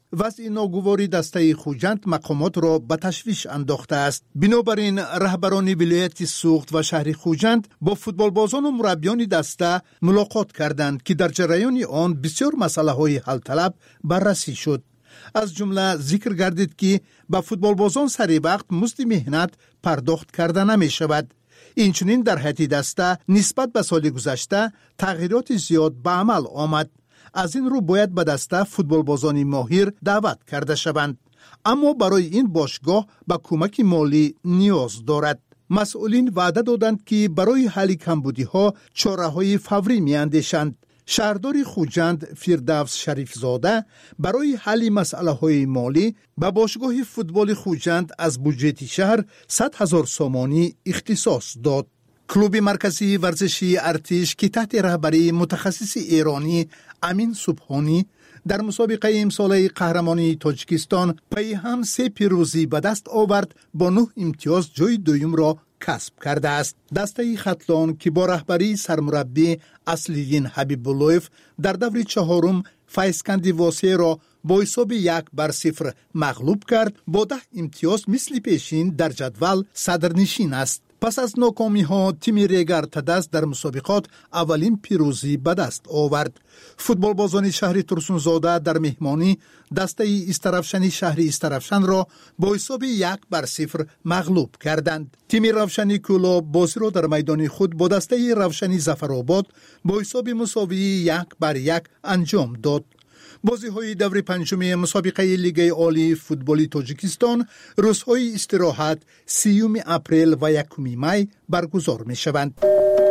وضع ناگواری دسته خوجند مقامات را به تشویش انداخته است. بنابراین رهبران ولایت سوخت و شهر خوجند با فوتبالبازان و مربیان دسته ملاقات کردند که در جریان آن بسیار مسئله های حل طلب بررسی شد. از جمله ذکر گردید که به فوتبالبازان سری وقت مزد مهنت پرداخت کرده نمی شود. اینچنین در هیئت دسته نسبت به سال گذشته تغییرات زیاد به عمل آمد. از این رو باید به دسته فوتبالبازان ماهر دعوت کرده شوند، اما برای این باشگاه به کمک مالی نیاز دارد. مسئولین وعده دادند که برای حل کمبودی ها چاره های فوری می اندیشند. شهردار خوجند فردوس شریف زاده برای حل مسئله های مالی به باشگاه فوتبال خوجند از بودجه شهر صد هزار سومانی اختصاص داد. کلوب مرکزی ورزشی ارتش که تحت رهبری متخصص ایرانی امین سبحانی در مسابقه امساله قهرمانی تاجیکستان پی هم سه پیروزی به دست آورد با نه امتیاز جای دوم را کسب کرده است. دسته خطلان که با رهبری سرمربی اصلیین حبیب اللهیف در دور چهارم فیسکندی واسه را با حساب یک بر صفر مغلوب کرد، با ده امتیاز مثل پیشین در جدول صدرنشین است. پس از ناکامی ها تیم ریگر تدست در مسابقات اولین پیروزی به دست آورد. فوتبالبازان شهر ترسونزاده در مهمانی دسته استرافشنی شهر استرافشن را با حساب یک بر صفر مغلوب کردند. تیم روشنی کولا بازی را در میدان خود با دسته روشنی ظفرآباد با حساب مساوی یک بر یک انجام داد. بازی های دور پنجم مسابقه لیگ عالی فوتبال تاجیکستان روزهای استراحت سیوم اپریل و یکم می برگزار می شوند.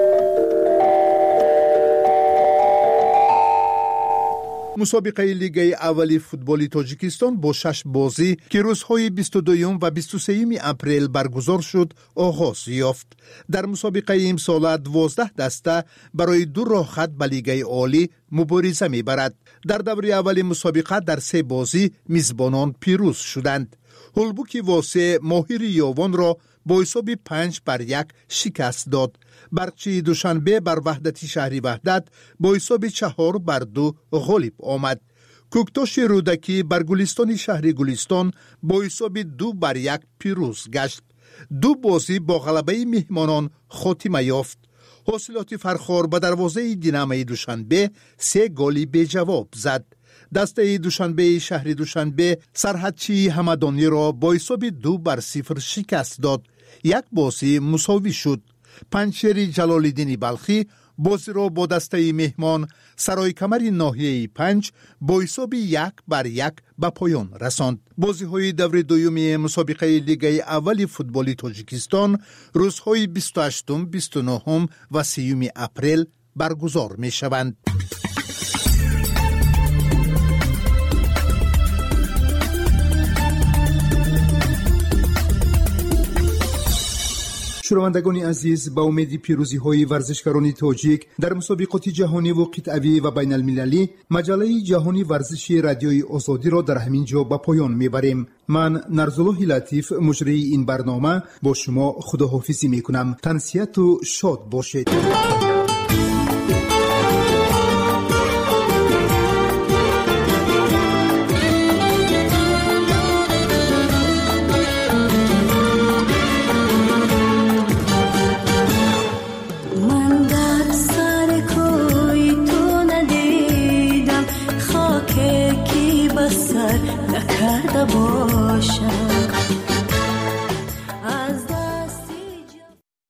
مسابقه لیگ اولی فوتبال تاجیکستان با شش بازی که روزهای بیست و دو و بیست و سه اپریل برگزار شد آغاز یافت. در مسابقه امسال دوازده دسته برای دو راه خط به لیگ عالی مبارزه می‌برد. در دوره اول مسابقه در سه بازی میزبانان پیروز شدند. هولبوک واسه ماهر یاوان را با حساب پنج بر یک شکست داد. برقچی دوشنبه بر وحدتی شهری وحدت با حساب چهار بر دو غالب آمد. کوکتاش رودکی بر گلستان شهری گلستان با حساب دو بر یک پیروز گشت. دو بازی با غلبه مهمانان خاتمه یافت. حاصلات فرخار به دروازه دینامه دوشنبه سه گلی به جواب زد. دسته دوشنبه شهری دوشنبه سرحدچی همدانی را با حساب دو بر صفر شکست داد. یک بازی مساوی شد. پنچری جلال‌الدین بلخی بازی را با دسته مهمان سرای کمر ناحیه پنج با حساب یک بر یک به پایان رساند. بازی های دور دوم مسابقه لیگ اول فوتبال تاجیکستان روزهای بیست و هشت، بیست و نه و سه اپریل برگزار می شوند. شنوندگان عزیز، با امید پیروزی های ورزشکاران تاجیک در مسابقات جهانی و قطعی و بین المللی، مجله جهانی ورزشی رادیوی آزادی را در همین جا به پایان میبریم. من نرزالله لطیف مجری این برنامه با شما خداحافظی میکنم. تنسیت و شاد باشید.